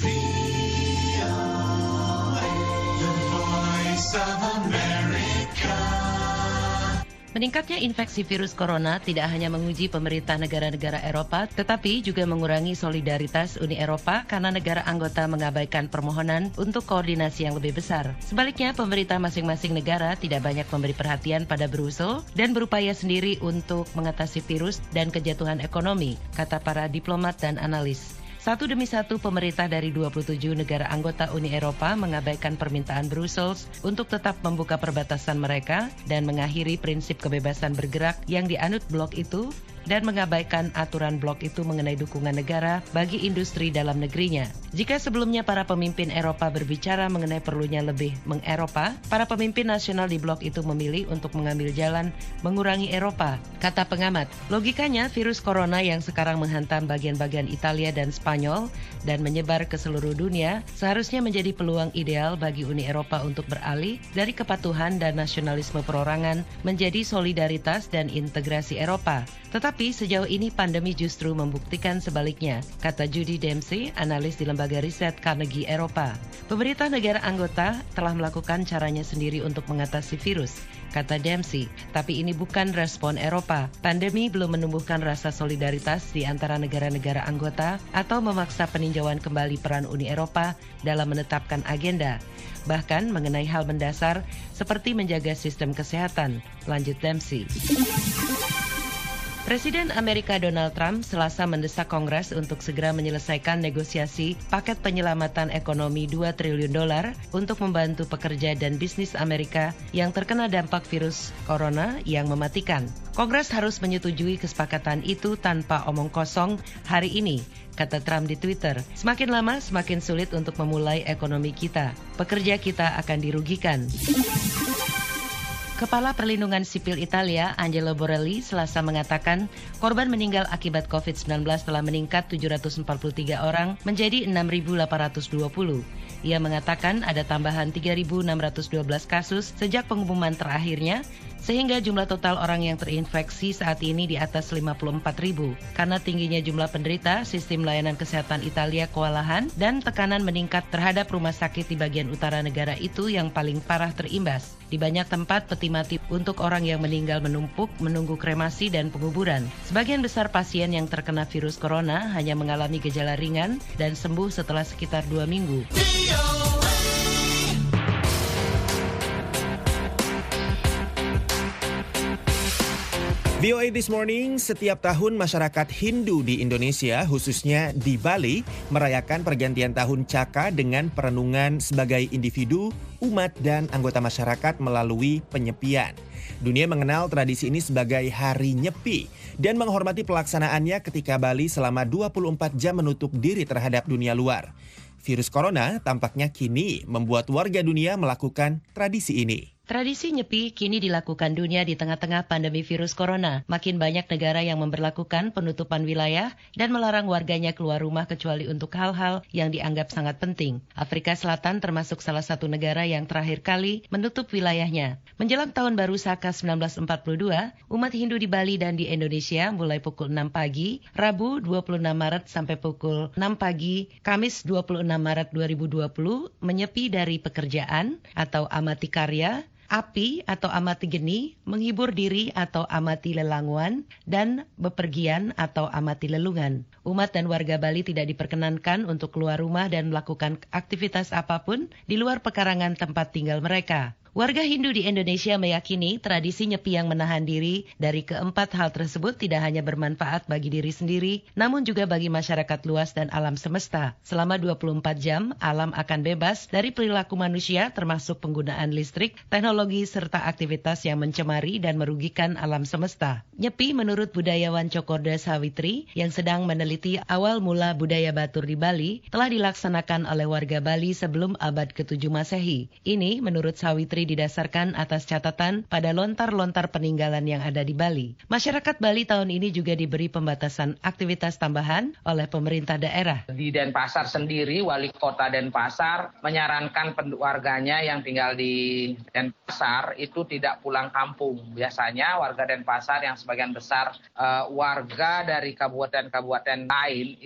Speaker 6: Meningkatnya infeksi virus corona tidak hanya menguji pemerintah negara-negara Eropa, tetapi juga mengurangi solidaritas Uni Eropa karena negara anggota mengabaikan permohonan untuk koordinasi yang lebih besar. Sebaliknya, pemerintah masing-masing negara tidak banyak memberi perhatian pada Brussel dan berupaya sendiri untuk mengatasi virus dan kejatuhan ekonomi, kata para diplomat dan analis. Satu demi satu pemerintah dari dua puluh tujuh negara anggota Uni Eropa mengabaikan permintaan Brussels untuk tetap membuka perbatasan mereka dan mengakhiri prinsip kebebasan bergerak yang dianut blok itu dan mengabaikan aturan blok itu mengenai dukungan negara bagi industri dalam negerinya. Jika sebelumnya para pemimpin Eropa berbicara mengenai perlunya lebih meng-Eropa, para pemimpin nasional di blok itu memilih untuk mengambil jalan mengurangi Eropa, kata pengamat. Logikanya, virus corona yang sekarang menghantam bagian-bagian Italia dan Spanyol dan menyebar ke seluruh dunia seharusnya menjadi peluang ideal bagi Uni Eropa untuk beralih dari kepatuhan dan nasionalisme perorangan menjadi solidaritas dan integrasi Eropa. Tetapi sejauh ini pandemi justru membuktikan sebaliknya, kata Judy Dempsey, analis di lembaga riset Carnegie Eropa. Pemerintah negara anggota telah melakukan caranya sendiri untuk mengatasi virus, kata Dempsey. Tapi ini bukan respon Eropa. Pandemi belum menumbuhkan rasa solidaritas di antara negara-negara anggota atau memaksa peninjauan kembali peran Uni Eropa dalam menetapkan agenda. Bahkan mengenai hal mendasar seperti menjaga sistem kesehatan, lanjut Dempsey. Presiden Amerika Donald Trump Selasa mendesak Kongres untuk segera menyelesaikan negosiasi paket penyelamatan ekonomi dua triliun dolar untuk membantu pekerja dan bisnis Amerika yang terkena dampak virus corona yang mematikan. Kongres harus menyetujui kesepakatan itu tanpa omong kosong hari ini, kata Trump di Twitter. Semakin lama semakin sulit untuk memulai ekonomi kita. Pekerja kita akan dirugikan. Kepala Perlindungan Sipil Italia, Angelo Borelli, Selasa mengatakan korban meninggal akibat covid sembilan belas telah meningkat tujuh ratus empat puluh tiga orang menjadi enam ribu delapan ratus dua puluh. Ia mengatakan ada tambahan tiga ribu enam ratus dua belas kasus sejak pengumuman terakhirnya, sehingga jumlah total orang yang terinfeksi saat ini di atas lima puluh empat ribu. Karena tingginya jumlah penderita, sistem layanan kesehatan Italia kewalahan dan tekanan meningkat terhadap rumah sakit di bagian utara negara itu yang paling parah terimbas. Di banyak tempat peti mati untuk orang yang meninggal menumpuk menunggu kremasi dan penguburan. Sebagian besar pasien yang terkena virus corona hanya mengalami gejala ringan dan sembuh setelah sekitar dua minggu.
Speaker 2: V O A This Morning, setiap tahun masyarakat Hindu di Indonesia, khususnya di Bali, merayakan pergantian tahun Caka dengan perenungan sebagai individu, umat, dan anggota masyarakat melalui penyepian. Dunia mengenal tradisi ini sebagai Hari Nyepi dan menghormati pelaksanaannya ketika Bali selama dua puluh empat jam menutup diri terhadap dunia luar. Virus corona tampaknya kini membuat warga dunia melakukan tradisi ini.
Speaker 6: Tradisi nyepi kini dilakukan dunia di tengah-tengah pandemi virus corona. Makin banyak negara yang memberlakukan penutupan wilayah dan melarang warganya keluar rumah kecuali untuk hal-hal yang dianggap sangat penting. Afrika Selatan termasuk salah satu negara yang terakhir kali menutup wilayahnya. Menjelang tahun baru Saka seribu sembilan ratus empat puluh dua, umat Hindu di Bali dan di Indonesia mulai pukul enam pagi, Rabu dua puluh enam Maret sampai pukul enam pagi, Kamis dua puluh enam Maret dua ribu dua puluh, menyepi dari pekerjaan atau amati karya, api atau amati geni, menghibur diri atau amati lelanguan, dan bepergian atau amati lelungan. Umat dan warga Bali tidak diperkenankan untuk keluar rumah dan melakukan aktivitas apapun di luar pekarangan tempat tinggal mereka. Warga Hindu di Indonesia meyakini tradisi nyepi yang menahan diri dari keempat hal tersebut tidak hanya bermanfaat bagi diri sendiri, namun juga bagi masyarakat luas dan alam semesta. Selama dua puluh empat jam, alam akan bebas dari perilaku manusia termasuk penggunaan listrik, teknologi, serta aktivitas yang mencemari dan merugikan alam semesta. Nyepi menurut budayawan Cokorda Sawitri yang sedang meneliti awal mula budaya Batur di Bali telah dilaksanakan oleh warga Bali sebelum abad ketujuh Masehi. Ini menurut Sawitri didasarkan atas catatan pada lontar-lontar peninggalan yang ada di Bali. Masyarakat Bali tahun ini juga diberi pembatasan aktivitas tambahan oleh pemerintah daerah.
Speaker 21: Di Denpasar sendiri, wali kota Denpasar menyarankan warganya yang tinggal di Denpasar itu tidak pulang kampung. Biasanya warga Denpasar yang sebagian besar uh, warga dari kabupaten-kabupaten lain itu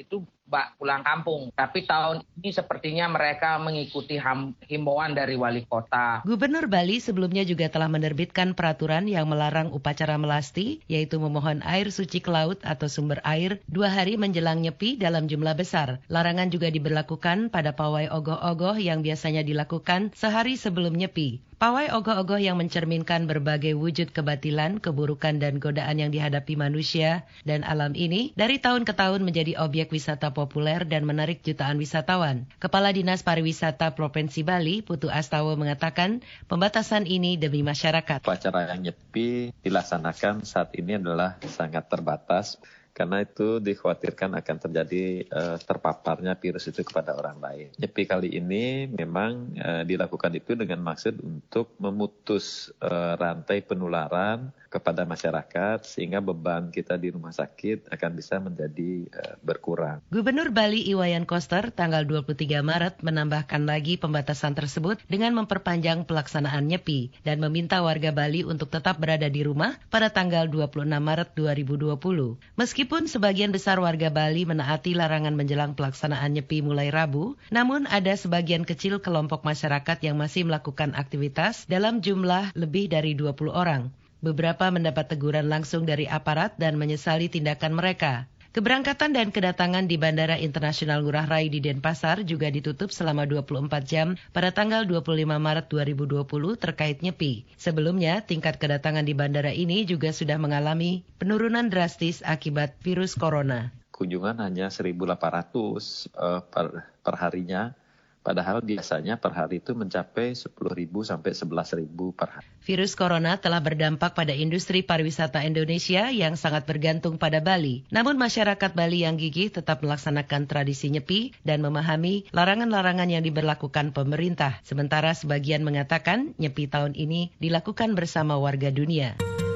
Speaker 21: pulang kampung. Tapi tahun ini sepertinya mereka mengikuti ham, himbauan dari wali kota.
Speaker 6: Gubernur Bali sebelumnya juga telah menerbitkan peraturan yang melarang upacara melasti, yaitu memohon air suci ke laut atau sumber air dua hari menjelang Nyepi dalam jumlah besar. Larangan juga diberlakukan pada pawai ogoh-ogoh yang biasanya dilakukan sehari sebelum Nyepi. Pawai ogoh-ogoh yang mencerminkan berbagai wujud kebatilan, keburukan dan godaan yang dihadapi manusia dan alam ini dari tahun ke tahun menjadi objek wisata populer dan menarik jutaan wisatawan. Kepala Dinas Pariwisata Provinsi Bali, Putu Astawa mengatakan pembatasan ini demi masyarakat.
Speaker 1: Upacara yang Nyepi dilaksanakan saat ini adalah sangat terbatas. Karena itu dikhawatirkan akan terjadi uh, terpaparnya virus itu kepada orang lain. Nyepi kali ini memang uh, dilakukan itu dengan maksud untuk memutus uh, rantai penularan kepada masyarakat sehingga beban kita di rumah sakit akan bisa menjadi uh, berkurang.
Speaker 6: Gubernur Bali Iwayan Koster tanggal dua puluh tiga Maret menambahkan lagi pembatasan tersebut dengan memperpanjang pelaksanaan Nyepi dan meminta warga Bali untuk tetap berada di rumah pada tanggal dua puluh enam Maret dua ribu dua puluh. Meskipun sebagian besar warga Bali menaati larangan menjelang pelaksanaan Nyepi mulai Rabu, namun ada sebagian kecil kelompok masyarakat yang masih melakukan aktivitas dalam jumlah lebih dari dua puluh orang. Beberapa mendapat teguran langsung dari aparat dan menyesali tindakan mereka. Keberangkatan dan kedatangan di Bandara Internasional Ngurah Rai di Denpasar juga ditutup selama dua puluh empat jam pada tanggal dua puluh lima Maret dua ribu dua puluh terkait Nyepi. Sebelumnya, tingkat kedatangan di bandara ini juga sudah mengalami penurunan drastis akibat virus corona.
Speaker 1: Kunjungan hanya seribu delapan ratus uh, per, per harinya. Padahal biasanya per hari itu mencapai sepuluh ribu sampai sebelas ribu per hari.
Speaker 6: Virus corona telah berdampak pada industri pariwisata Indonesia yang sangat bergantung pada Bali. Namun masyarakat Bali yang gigih tetap melaksanakan tradisi Nyepi dan memahami larangan-larangan yang diberlakukan pemerintah. Sementara sebagian mengatakan Nyepi tahun ini dilakukan bersama warga dunia.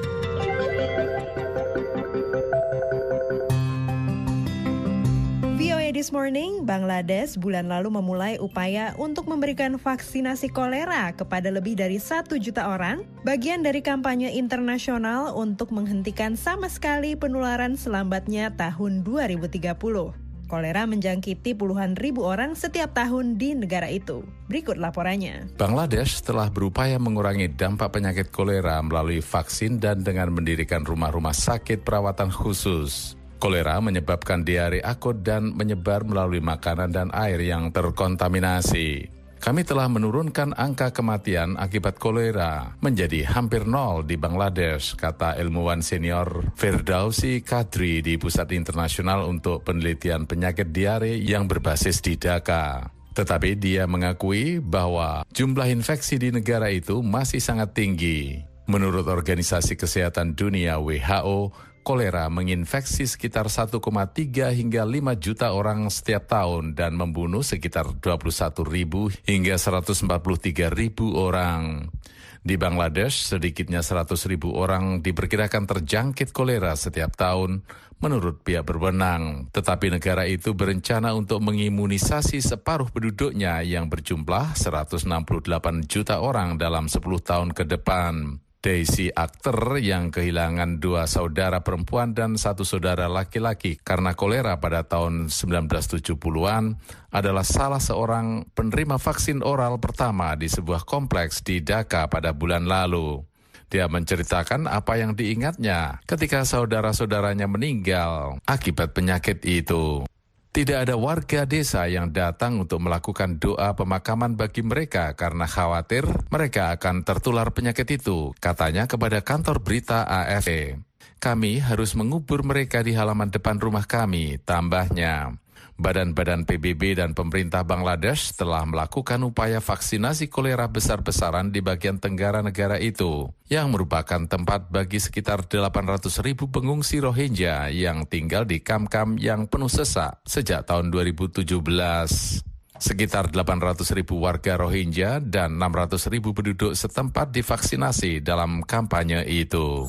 Speaker 3: This morning, Bangladesh bulan lalu memulai upaya untuk memberikan vaksinasi kolera kepada lebih dari satu juta orang, bagian dari kampanye internasional untuk menghentikan sama sekali penularan selambatnya tahun dua ribu tiga puluh. Kolera menjangkiti puluhan ribu orang setiap tahun di negara itu. Berikut laporannya.
Speaker 22: Bangladesh telah berupaya mengurangi dampak penyakit kolera melalui vaksin dan dengan mendirikan rumah-rumah sakit perawatan khusus. Kolera menyebabkan diare akut dan menyebar melalui makanan dan air yang terkontaminasi. Kami telah menurunkan angka kematian akibat kolera menjadi hampir nol di Bangladesh, kata ilmuwan senior Firdausi Kadri di Pusat Internasional untuk Penelitian Penyakit Diare yang berbasis di Dhaka. Tetapi dia mengakui bahwa jumlah infeksi di negara itu masih sangat tinggi. Menurut Organisasi Kesehatan Dunia W H O, kolera menginfeksi sekitar satu koma tiga hingga lima juta orang setiap tahun dan membunuh sekitar dua puluh satu ribu hingga seratus empat puluh tiga ribu orang. Di Bangladesh, sedikitnya seratus ribu orang diperkirakan terjangkit kolera setiap tahun menurut pihak berwenang. Tetapi negara itu berencana untuk mengimunisasi separuh penduduknya yang berjumlah seratus enam puluh delapan juta orang dalam sepuluh tahun ke depan. Daisy Akhter yang kehilangan dua saudara perempuan dan satu saudara laki-laki karena kolera pada tahun sembilan belas tujuh puluhan adalah salah seorang penerima vaksin oral pertama di sebuah kompleks di Dhaka pada bulan lalu. Dia menceritakan apa yang diingatnya ketika saudara-saudaranya meninggal akibat penyakit itu. Tidak ada warga desa yang datang untuk melakukan doa pemakaman bagi mereka karena khawatir mereka akan tertular penyakit itu, katanya kepada kantor berita A F P. Kami harus mengubur mereka di halaman depan rumah kami, tambahnya. Badan-badan P B B dan pemerintah Bangladesh telah melakukan upaya vaksinasi kolera besar-besaran di bagian tenggara negara itu, yang merupakan tempat bagi sekitar delapan ratus ribu pengungsi Rohingya yang tinggal di kam-kam yang penuh sesak sejak tahun dua ribu tujuh belas. Sekitar delapan ratus ribu warga Rohingya dan enam ratus ribu penduduk setempat divaksinasi dalam kampanye itu.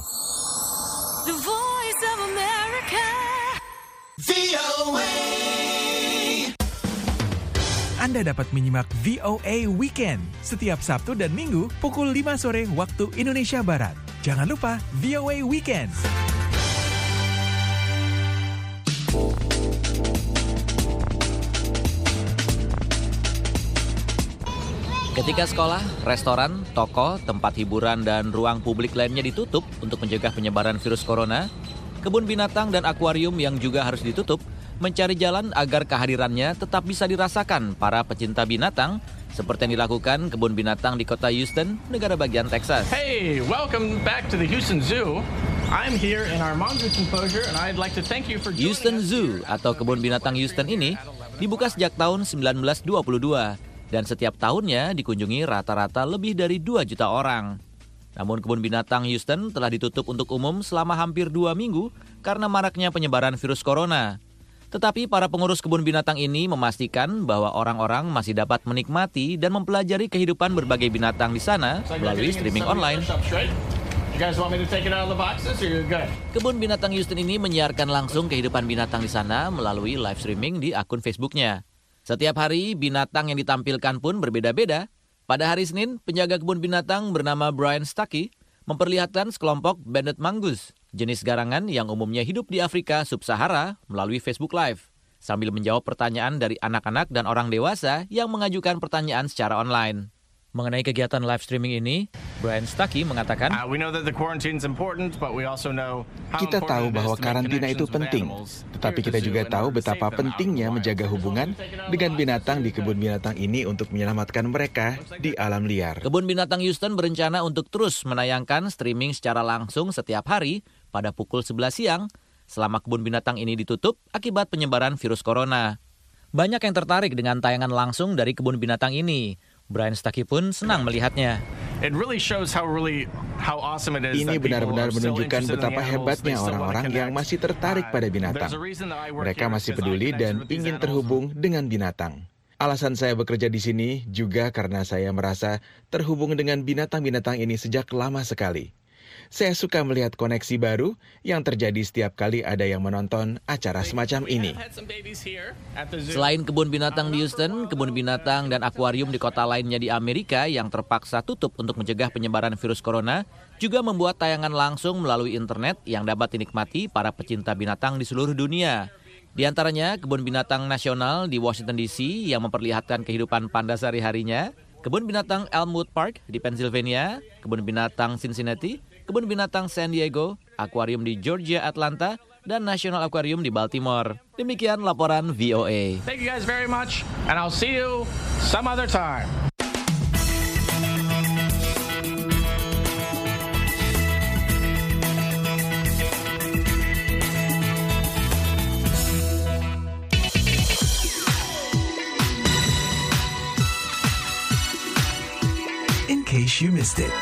Speaker 23: The Voice of America, V O A.
Speaker 18: Anda dapat menyimak V O A Weekend setiap Sabtu dan Minggu pukul lima sore waktu Indonesia Barat. Jangan lupa V O A Weekend.
Speaker 4: Ketika sekolah, restoran, toko, tempat hiburan, dan ruang publik lainnya ditutup untuk mencegah penyebaran virus corona, kebun binatang dan akuarium yang juga harus ditutup mencari jalan agar kehadirannya tetap bisa dirasakan para pecinta binatang, seperti yang dilakukan kebun binatang di kota Houston, negara bagian Texas.
Speaker 9: Hey, welcome back to the Houston Zoo. I'm here in our mongoose enclosure and I'd like to thank you for joining
Speaker 4: Houston
Speaker 9: us.
Speaker 4: Zoo atau kebun binatang Houston ini dibuka sejak tahun sembilan belas dua puluh dua dan setiap tahunnya dikunjungi rata-rata lebih dari dua juta orang. Namun kebun binatang Houston telah ditutup untuk umum selama hampir dua minggu karena maraknya penyebaran virus corona. Tetapi para pengurus kebun binatang ini memastikan bahwa orang-orang masih dapat menikmati dan mempelajari kehidupan berbagai binatang di sana melalui streaming online. Kebun binatang Houston ini menyiarkan langsung kehidupan binatang di sana melalui live streaming di akun Facebooknya. Setiap hari binatang yang ditampilkan pun berbeda-beda. Pada hari Senin, penjaga kebun binatang bernama Brian Stuckey memperlihatkan sekelompok banded mongoose, jenis garangan yang umumnya hidup di Afrika Sub-Sahara melalui Facebook Live, sambil menjawab pertanyaan dari anak-anak dan orang dewasa yang mengajukan pertanyaan secara online. Mengenai kegiatan live streaming ini, Brian Stuckey mengatakan,
Speaker 12: kita tahu bahwa karantina itu penting, tetapi kita juga tahu betapa pentingnya menjaga hubungan dengan binatang di kebun binatang ini untuk menyelamatkan mereka di alam liar.
Speaker 4: Kebun binatang Houston berencana untuk terus menayangkan streaming secara langsung setiap hari pada pukul sebelas siang selama kebun binatang ini ditutup akibat penyebaran virus corona. Banyak yang tertarik dengan tayangan langsung dari kebun binatang ini. Brian Stuckey pun senang melihatnya.
Speaker 12: Ini benar-benar menunjukkan betapa hebatnya orang-orang yang masih tertarik pada binatang. Mereka masih peduli dan ingin terhubung dengan binatang. Alasan saya bekerja di sini juga karena saya merasa terhubung dengan binatang-binatang ini sejak lama sekali. Saya suka melihat koneksi baru yang terjadi setiap kali ada yang menonton acara semacam ini.
Speaker 4: Selain kebun binatang di Houston, kebun binatang dan akuarium di kota lainnya di Amerika yang terpaksa tutup untuk mencegah penyebaran virus corona juga membuat tayangan langsung melalui internet yang dapat dinikmati para pecinta binatang di seluruh dunia. Di antaranya kebun binatang nasional di Washington D C yang memperlihatkan kehidupan panda sehari-harinya, kebun binatang Elmwood Park di Pennsylvania, kebun binatang Cincinnati, kebun binatang San Diego, akuarium di Georgia, Atlanta, dan National Aquarium di Baltimore. Demikian laporan V O A.
Speaker 9: Thank you guys very much, and I'll see you some other time.
Speaker 18: In case you missed it.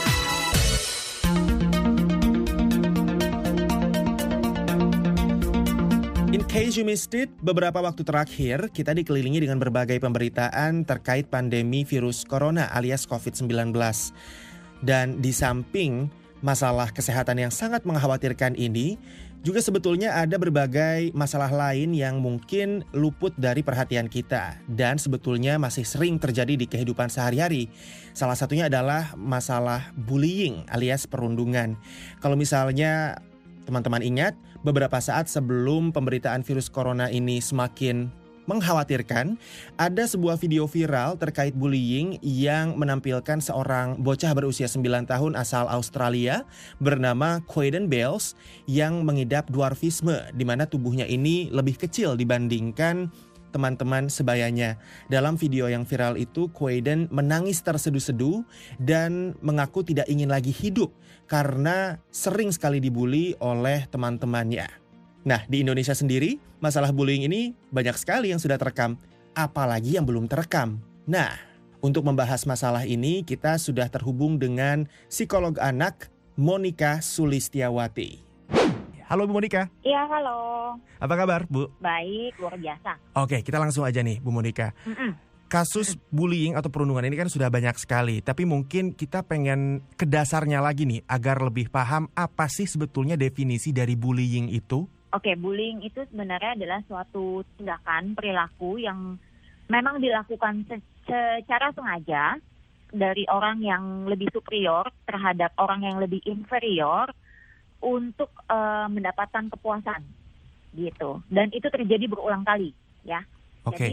Speaker 2: In case you missed it, beberapa waktu terakhir kita dikelilingi dengan berbagai pemberitaan terkait pandemi virus corona alias covid sembilan belas. Dan di samping masalah kesehatan yang sangat mengkhawatirkan ini, juga sebetulnya ada berbagai masalah lain yang mungkin luput dari perhatian kita dan sebetulnya masih sering terjadi di kehidupan sehari-hari. Salah satunya adalah masalah bullying alias perundungan. Kalau misalnya teman-teman ingat, beberapa saat sebelum pemberitaan virus corona ini semakin mengkhawatirkan, ada sebuah video viral terkait bullying yang menampilkan seorang bocah berusia sembilan tahun asal Australia bernama Quaden Bales yang mengidap dwarfisme, di mana tubuhnya ini lebih kecil dibandingkan teman-teman sebayanya. Dalam video yang viral itu, Quaden menangis terseduh-seduh dan mengaku tidak ingin lagi hidup karena sering sekali dibully oleh teman-temannya. Nah, di Indonesia sendiri, masalah bullying ini banyak sekali yang sudah terekam, apalagi yang belum terekam. Nah, untuk membahas masalah ini, kita sudah terhubung dengan psikolog anak Monica Sulistiawati. Halo Bu Monica.
Speaker 10: Iya, halo.
Speaker 2: Apa kabar, Bu?
Speaker 10: Baik, luar biasa.
Speaker 2: Oke, kita langsung aja nih, Bu Monica.
Speaker 10: Mm-mm.
Speaker 2: Kasus bullying atau perundungan ini kan sudah banyak sekali, tapi mungkin kita pengen ke dasarnya lagi nih, agar lebih paham apa sih sebetulnya definisi dari bullying itu?
Speaker 10: Oke, bullying itu sebenarnya adalah suatu tindakan perilaku yang memang dilakukan se- secara sengaja dari orang yang lebih superior terhadap orang yang lebih inferior untuk uh, mendapatkan kepuasan gitu. Dan itu terjadi berulang kali, ya.
Speaker 2: Oke.
Speaker 10: Jadi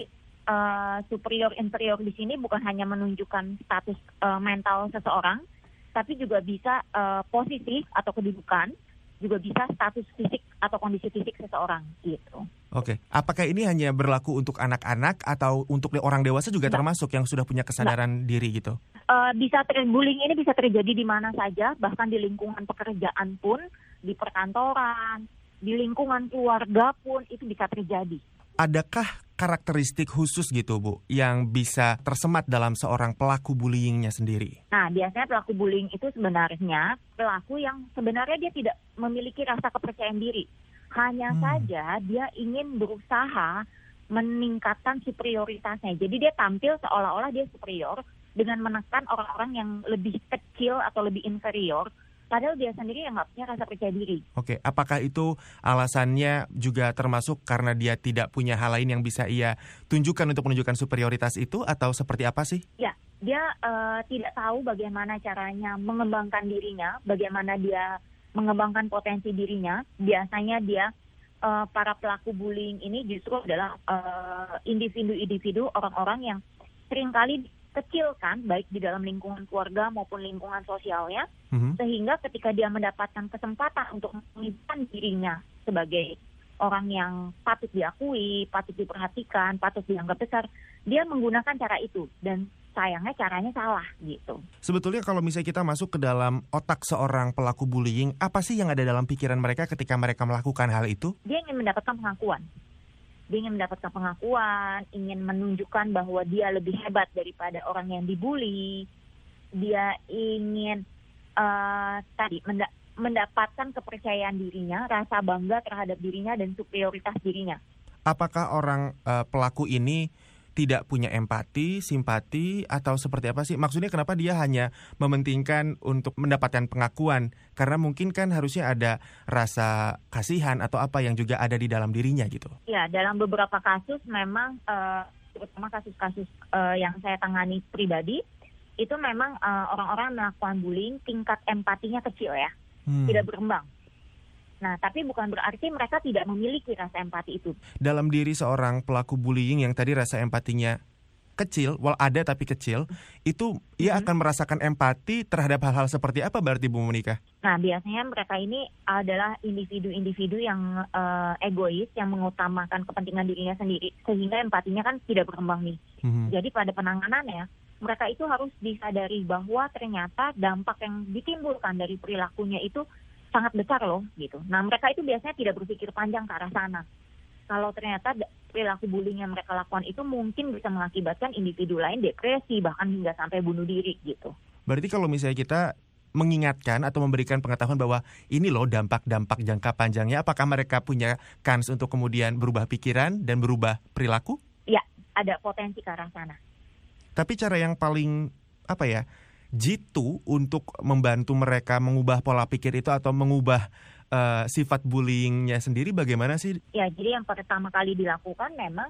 Speaker 10: uh, superior inferior di sini bukan hanya menunjukkan status uh, mental seseorang, tapi juga bisa uh, posisi atau kedudukan, juga bisa status fisik atau kondisi fisik seseorang gitu.
Speaker 2: Oke, apakah ini hanya berlaku untuk anak-anak atau untuk orang dewasa juga Nggak. termasuk yang sudah punya kesadaran Nggak. diri gitu?
Speaker 10: Uh, bisa ter- bullying ini bisa terjadi di mana saja, bahkan di lingkungan pekerjaan pun, di perkantoran, di lingkungan keluarga pun itu bisa terjadi.
Speaker 2: Adakah karakteristik khusus gitu Bu yang bisa tersemat dalam seorang pelaku bullyingnya sendiri?
Speaker 10: Nah, biasanya pelaku bullying itu sebenarnya pelaku yang sebenarnya dia tidak memiliki rasa kepercayaan diri. Hanya hmm. saja dia ingin berusaha meningkatkan superioritasnya. Jadi dia tampil seolah-olah dia superior dengan menekan orang-orang yang lebih kecil atau lebih inferior. Padahal dia sendiri yang nggak punya rasa percaya diri.
Speaker 2: Oke, apakah itu alasannya juga termasuk karena dia tidak punya hal lain yang bisa ia tunjukkan untuk menunjukkan superioritas itu atau seperti apa sih?
Speaker 10: Ya, dia uh, tidak tahu bagaimana caranya mengembangkan dirinya, bagaimana dia mengembangkan potensi dirinya. Biasanya dia, uh, para pelaku bullying ini justru adalah uh, individu-individu, orang-orang yang seringkali kecil kan, baik di dalam lingkungan keluarga maupun lingkungan sosialnya, mm-hmm. sehingga ketika dia mendapatkan kesempatan untuk menunjukkan dirinya sebagai orang yang patut diakui, patut diperhatikan, patut dianggap besar, dia menggunakan cara itu dan sayangnya caranya salah gitu.
Speaker 2: Sebetulnya kalau misalnya kita masuk ke dalam otak seorang pelaku bullying, apa sih yang ada dalam pikiran mereka ketika mereka melakukan hal itu?
Speaker 10: Dia ingin mendapatkan pengakuan. Dia ingin mendapatkan pengakuan, ingin menunjukkan bahwa dia lebih hebat daripada orang yang dibully. Dia ingin uh, tadi menda- mendapatkan kepercayaan dirinya, rasa bangga terhadap dirinya dan superioritas dirinya.
Speaker 2: Apakah orang uh, pelaku ini tidak punya empati, simpati, atau seperti apa sih? Maksudnya kenapa dia hanya mementingkan untuk mendapatkan pengakuan? Karena mungkin kan harusnya ada rasa kasihan atau apa yang juga ada di dalam dirinya gitu.
Speaker 10: Ya, dalam beberapa kasus memang, uh, terutama kasus-kasus uh, yang saya tangani pribadi, itu memang uh, orang-orang melakukan bullying, tingkat empatinya kecil ya, hmm. tidak berkembang. Nah, tapi bukan berarti mereka tidak memiliki rasa empati itu.
Speaker 2: Dalam diri seorang pelaku bullying yang tadi rasa empatinya kecil, wal ada tapi kecil, itu ia hmm. akan merasakan empati terhadap hal-hal seperti apa berarti Bu Monika?
Speaker 10: Nah, biasanya mereka ini adalah individu-individu yang uh, egois, yang mengutamakan kepentingan dirinya sendiri, sehingga empatinya kan tidak berkembang nih. Hmm. Jadi pada penanganannya, mereka itu harus disadari bahwa ternyata dampak yang ditimbulkan dari perilakunya itu sangat besar loh gitu. Nah, mereka itu biasanya tidak berpikir panjang ke arah sana. Kalau ternyata perilaku bullying yang mereka lakukan itu mungkin bisa mengakibatkan individu lain depresi, bahkan hingga sampai bunuh diri gitu.
Speaker 2: Berarti kalau misalnya kita mengingatkan atau memberikan pengetahuan bahwa ini loh dampak-dampak jangka panjangnya, apakah mereka punya kans untuk kemudian berubah pikiran dan berubah perilaku?
Speaker 10: Ya, ada potensi ke arah sana.
Speaker 2: Tapi cara yang paling apa ya? jitu untuk membantu mereka mengubah pola pikir itu atau mengubah uh, sifat bullyingnya sendiri bagaimana sih?
Speaker 10: Ya, jadi yang pertama kali dilakukan memang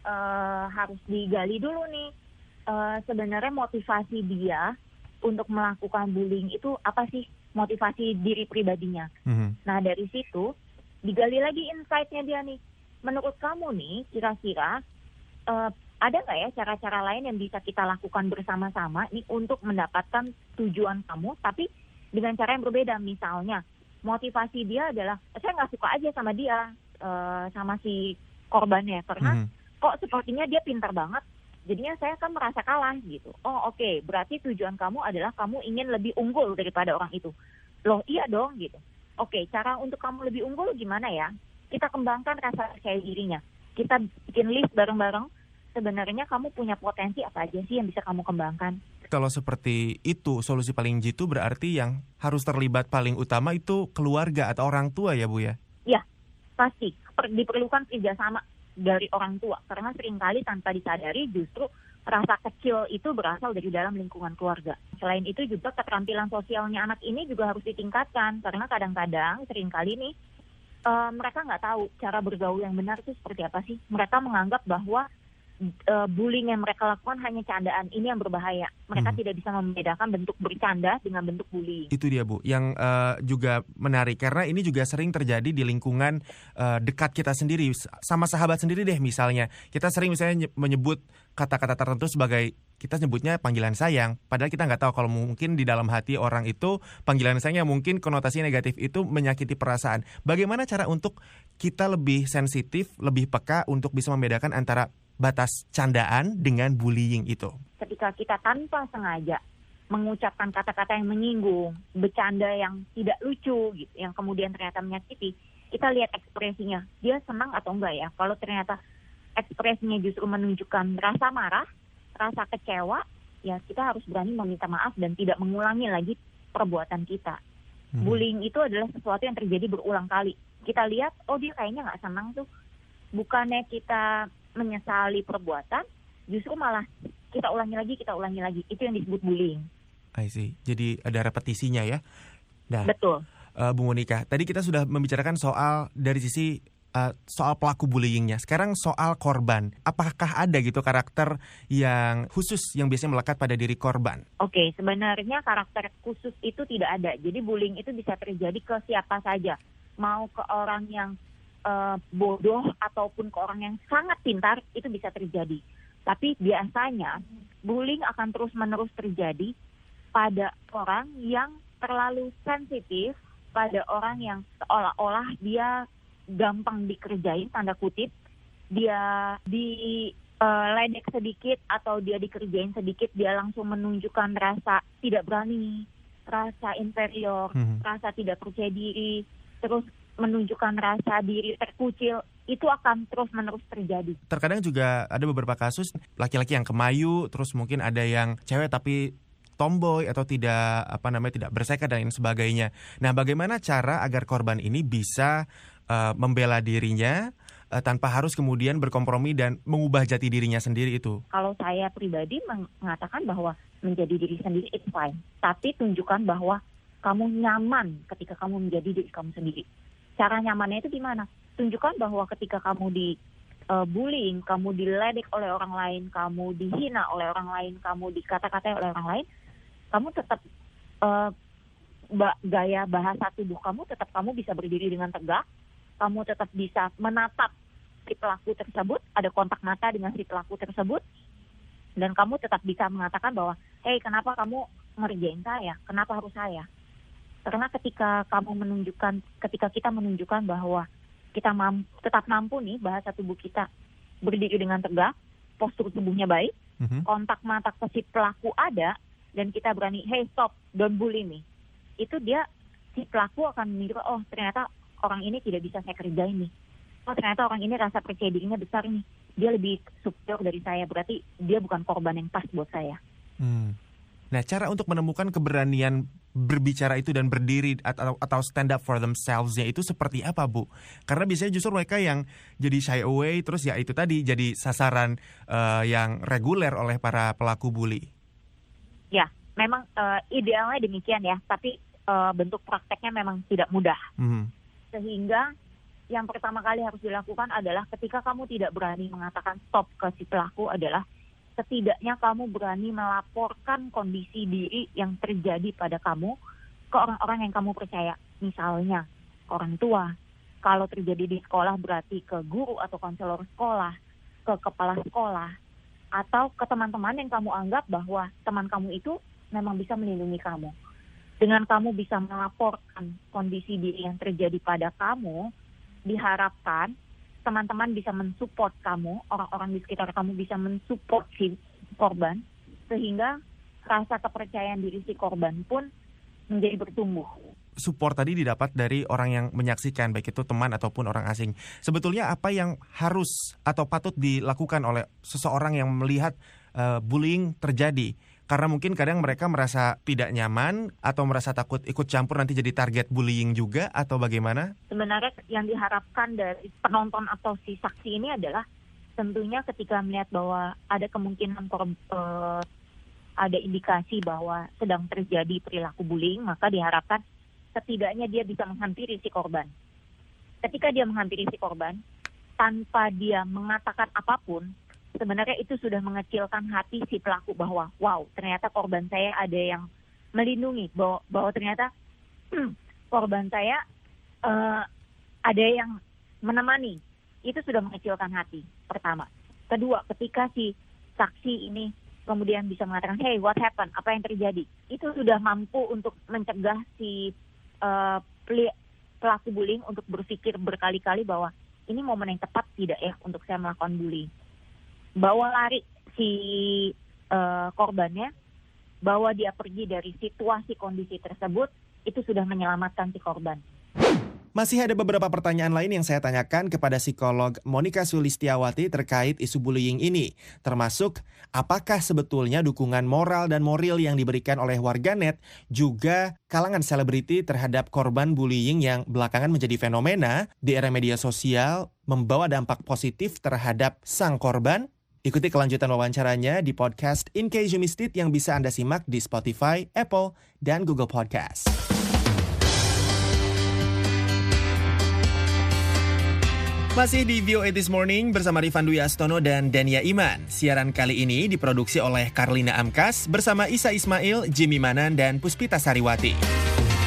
Speaker 10: uh, harus digali dulu nih uh, sebenarnya motivasi dia untuk melakukan bullying itu apa sih, motivasi diri pribadinya. Mm-hmm. Nah, dari situ digali lagi insight-nya dia nih. Menurut kamu nih kira-kira uh, ada nggak ya cara-cara lain yang bisa kita lakukan bersama-sama nih untuk mendapatkan tujuan kamu, tapi dengan cara yang berbeda. Misalnya, motivasi dia adalah, saya nggak suka aja sama dia, uh, sama si korbannya, karena hmm. kok sepertinya dia pintar banget, jadinya saya kan merasa kalah gitu. Oh oke, okay. Berarti tujuan kamu adalah kamu ingin lebih unggul daripada orang itu. Loh iya dong gitu. Oke, okay, cara untuk kamu lebih unggul gimana ya? Kita kembangkan rasa percaya dirinya. Kita bikin list bareng-bareng. Sebenarnya kamu punya potensi apa aja sih yang bisa kamu kembangkan?
Speaker 2: Kalau seperti itu, solusi paling jitu berarti yang harus terlibat paling utama itu keluarga atau orang tua ya Bu ya?
Speaker 10: Ya, pasti. Diperlukan kerjasama dari orang tua. Karena seringkali tanpa disadari justru rasa kecil itu berasal dari dalam lingkungan keluarga. Selain itu juga keterampilan sosialnya anak ini juga harus ditingkatkan. Karena kadang-kadang seringkali nih uh, mereka nggak tahu cara bergaul yang benar itu seperti apa sih. Mereka menganggap bahwa uh, bullying yang mereka lakukan hanya candaan. Ini yang berbahaya. Mereka hmm. tidak bisa membedakan bentuk bercanda dengan bentuk bullying.
Speaker 2: Itu dia, Bu, yang uh, juga menarik karena ini juga sering terjadi di lingkungan uh, dekat kita sendiri, sama sahabat sendiri deh misalnya. Kita sering misalnya menyebut kata-kata tertentu sebagai, kita nyebutnya panggilan sayang, padahal kita nggak tahu kalau mungkin di dalam hati orang itu panggilan sayangnya mungkin konotasi negatif itu menyakiti perasaan. Bagaimana cara untuk kita lebih sensitif, lebih peka untuk bisa membedakan antara batas candaan dengan bullying itu?
Speaker 10: Ketika kita tanpa sengaja mengucapkan kata-kata yang menyinggung, bercanda yang tidak lucu, gitu, yang kemudian ternyata menyakiti, kita lihat ekspresinya, dia senang atau enggak ya. Kalau ternyata ekspresinya justru menunjukkan rasa marah, rasa kecewa, ya kita harus berani meminta maaf dan tidak mengulangi lagi perbuatan kita. Hmm. Bullying itu adalah sesuatu yang terjadi berulang kali. Kita lihat, oh dia kayaknya nggak senang tuh. Bukannya kita menyesali perbuatan, justru malah kita ulangi lagi, kita ulangi lagi. Itu yang disebut bullying.
Speaker 2: I see. Jadi ada repetisinya ya. Nah,
Speaker 10: betul.
Speaker 2: Uh, Bu Monika, tadi kita sudah membicarakan soal dari sisi uh, soal pelaku bullyingnya. Sekarang soal korban. Apakah ada gitu karakter yang khusus yang biasanya melekat pada diri korban?
Speaker 10: Oke, sebenarnya karakter khusus itu tidak ada. Jadi bullying itu bisa terjadi ke siapa saja. Mau ke orang yang Uh, bodoh ataupun ke orang yang sangat pintar, itu bisa terjadi. Tapi biasanya bullying akan terus-menerus terjadi pada orang yang terlalu sensitif, pada orang yang seolah-olah dia gampang dikerjain, tanda kutip, dia diledek uh, sedikit atau dia dikerjain sedikit, dia langsung menunjukkan rasa tidak berani, rasa inferior, hmm. rasa tidak percaya diri, terus menunjukkan rasa diri terkucil, itu akan terus-menerus terjadi.
Speaker 2: Terkadang juga ada beberapa kasus laki-laki yang kemayu, terus mungkin ada yang cewek tapi tomboy atau tidak apa namanya tidak berseka dan lain sebagainya. Nah, bagaimana cara agar korban ini bisa uh, membela dirinya uh, tanpa harus kemudian berkompromi dan mengubah jati dirinya sendiri itu?
Speaker 10: Kalau saya pribadi mengatakan bahwa menjadi diri sendiri it's fine, tapi tunjukkan bahwa kamu nyaman ketika kamu menjadi diri kamu sendiri. Cara nyamannya itu gimana? Tunjukkan bahwa ketika kamu di uh, bullying, kamu diledek oleh orang lain, kamu dihina oleh orang lain, kamu dikata-katai oleh orang lain, kamu tetap uh, ba- gaya bahasa tubuh kamu tetap kamu bisa berdiri dengan tegak, kamu tetap bisa menatap si pelaku tersebut, ada kontak mata dengan si pelaku tersebut, dan kamu tetap bisa mengatakan bahwa, hey, kenapa kamu ngerjain saya? Kenapa harus saya? Karena ketika kamu menunjukkan, ketika kita menunjukkan bahwa kita mampu, tetap mampu nih bahasa tubuh kita berdiri dengan tegak, postur tubuhnya baik, mm-hmm. kontak mata ke si pelaku ada, dan kita berani, hey stop, don't bully me. Itu dia, si pelaku akan mengira, oh ternyata orang ini tidak bisa saya kerjain nih. Oh ternyata orang ini rasa percaya dirinya besar nih. Dia lebih superior dari saya, berarti dia bukan korban yang pas buat saya.
Speaker 2: Hmm. Nah, cara untuk menemukan keberanian berbicara itu dan berdiri atau atau stand up for themselves-nya itu seperti apa, Bu? Karena biasanya justru mereka yang jadi shy away, terus ya itu tadi jadi sasaran uh, yang reguler oleh para pelaku bully.
Speaker 10: Ya, memang uh, idealnya demikian ya, tapi uh, bentuk prakteknya memang tidak mudah. Mm-hmm. Sehingga yang pertama kali harus dilakukan adalah ketika kamu tidak berani mengatakan stop ke si pelaku adalah setidaknya kamu berani melaporkan kondisi diri yang terjadi pada kamu ke orang-orang yang kamu percaya. Misalnya orang tua, kalau terjadi di sekolah berarti ke guru atau konselor sekolah, ke kepala sekolah, atau ke teman-teman yang kamu anggap bahwa teman kamu itu memang bisa melindungi kamu. Dengan kamu bisa melaporkan kondisi diri yang terjadi pada kamu, diharapkan teman-teman bisa mensupport kamu, orang-orang di sekitar kamu bisa mensupport si korban, sehingga rasa kepercayaan diri si korban pun menjadi bertumbuh.
Speaker 2: Support tadi didapat dari orang yang menyaksikan, baik itu teman ataupun orang asing. Sebetulnya apa yang harus atau patut dilakukan oleh seseorang yang melihat uh, bullying terjadi? Karena mungkin kadang mereka merasa tidak nyaman atau merasa takut ikut campur nanti jadi target bullying juga, atau bagaimana?
Speaker 10: Sebenarnya yang diharapkan dari penonton atau si saksi ini adalah tentunya ketika melihat bahwa ada kemungkinan uh, ada indikasi bahwa sedang terjadi perilaku bullying, maka diharapkan setidaknya dia bisa menghampiri si korban. Ketika dia menghampiri si korban, tanpa dia mengatakan apapun, sebenarnya itu sudah mengecilkan hati si pelaku bahwa wow, ternyata korban saya ada yang melindungi, bahwa, bahwa ternyata hmm, korban saya uh, ada yang menemani. Itu sudah mengecilkan hati, pertama. Kedua, ketika si saksi ini kemudian bisa mengatakan, hey, what happened? Apa yang terjadi? Itu sudah mampu untuk mencegah si uh, pelaku bullying untuk berpikir berkali-kali bahwa ini momen yang tepat tidak ya untuk saya melakukan bullying. Bawa lari si uh, korbannya, bawa dia pergi dari situasi kondisi tersebut, itu sudah menyelamatkan si korban.
Speaker 2: Masih ada beberapa pertanyaan lain yang saya tanyakan kepada psikolog Monica Sulistiawati terkait isu bullying ini, termasuk apakah sebetulnya dukungan moral dan moral yang diberikan oleh warganet juga kalangan selebriti terhadap korban bullying yang belakangan menjadi fenomena di era media sosial membawa dampak positif terhadap sang korban. Ikuti kelanjutan wawancaranya di podcast In Case You Missed It yang bisa Anda simak di Spotify, Apple, dan Google Podcast. Masih di V O A This Morning bersama Rifan Dwi Astono dan Dania Iman. Siaran kali ini diproduksi oleh Karlina Amkas bersama Isa Ismail, Jimmy Manan, dan Puspita Sariwati.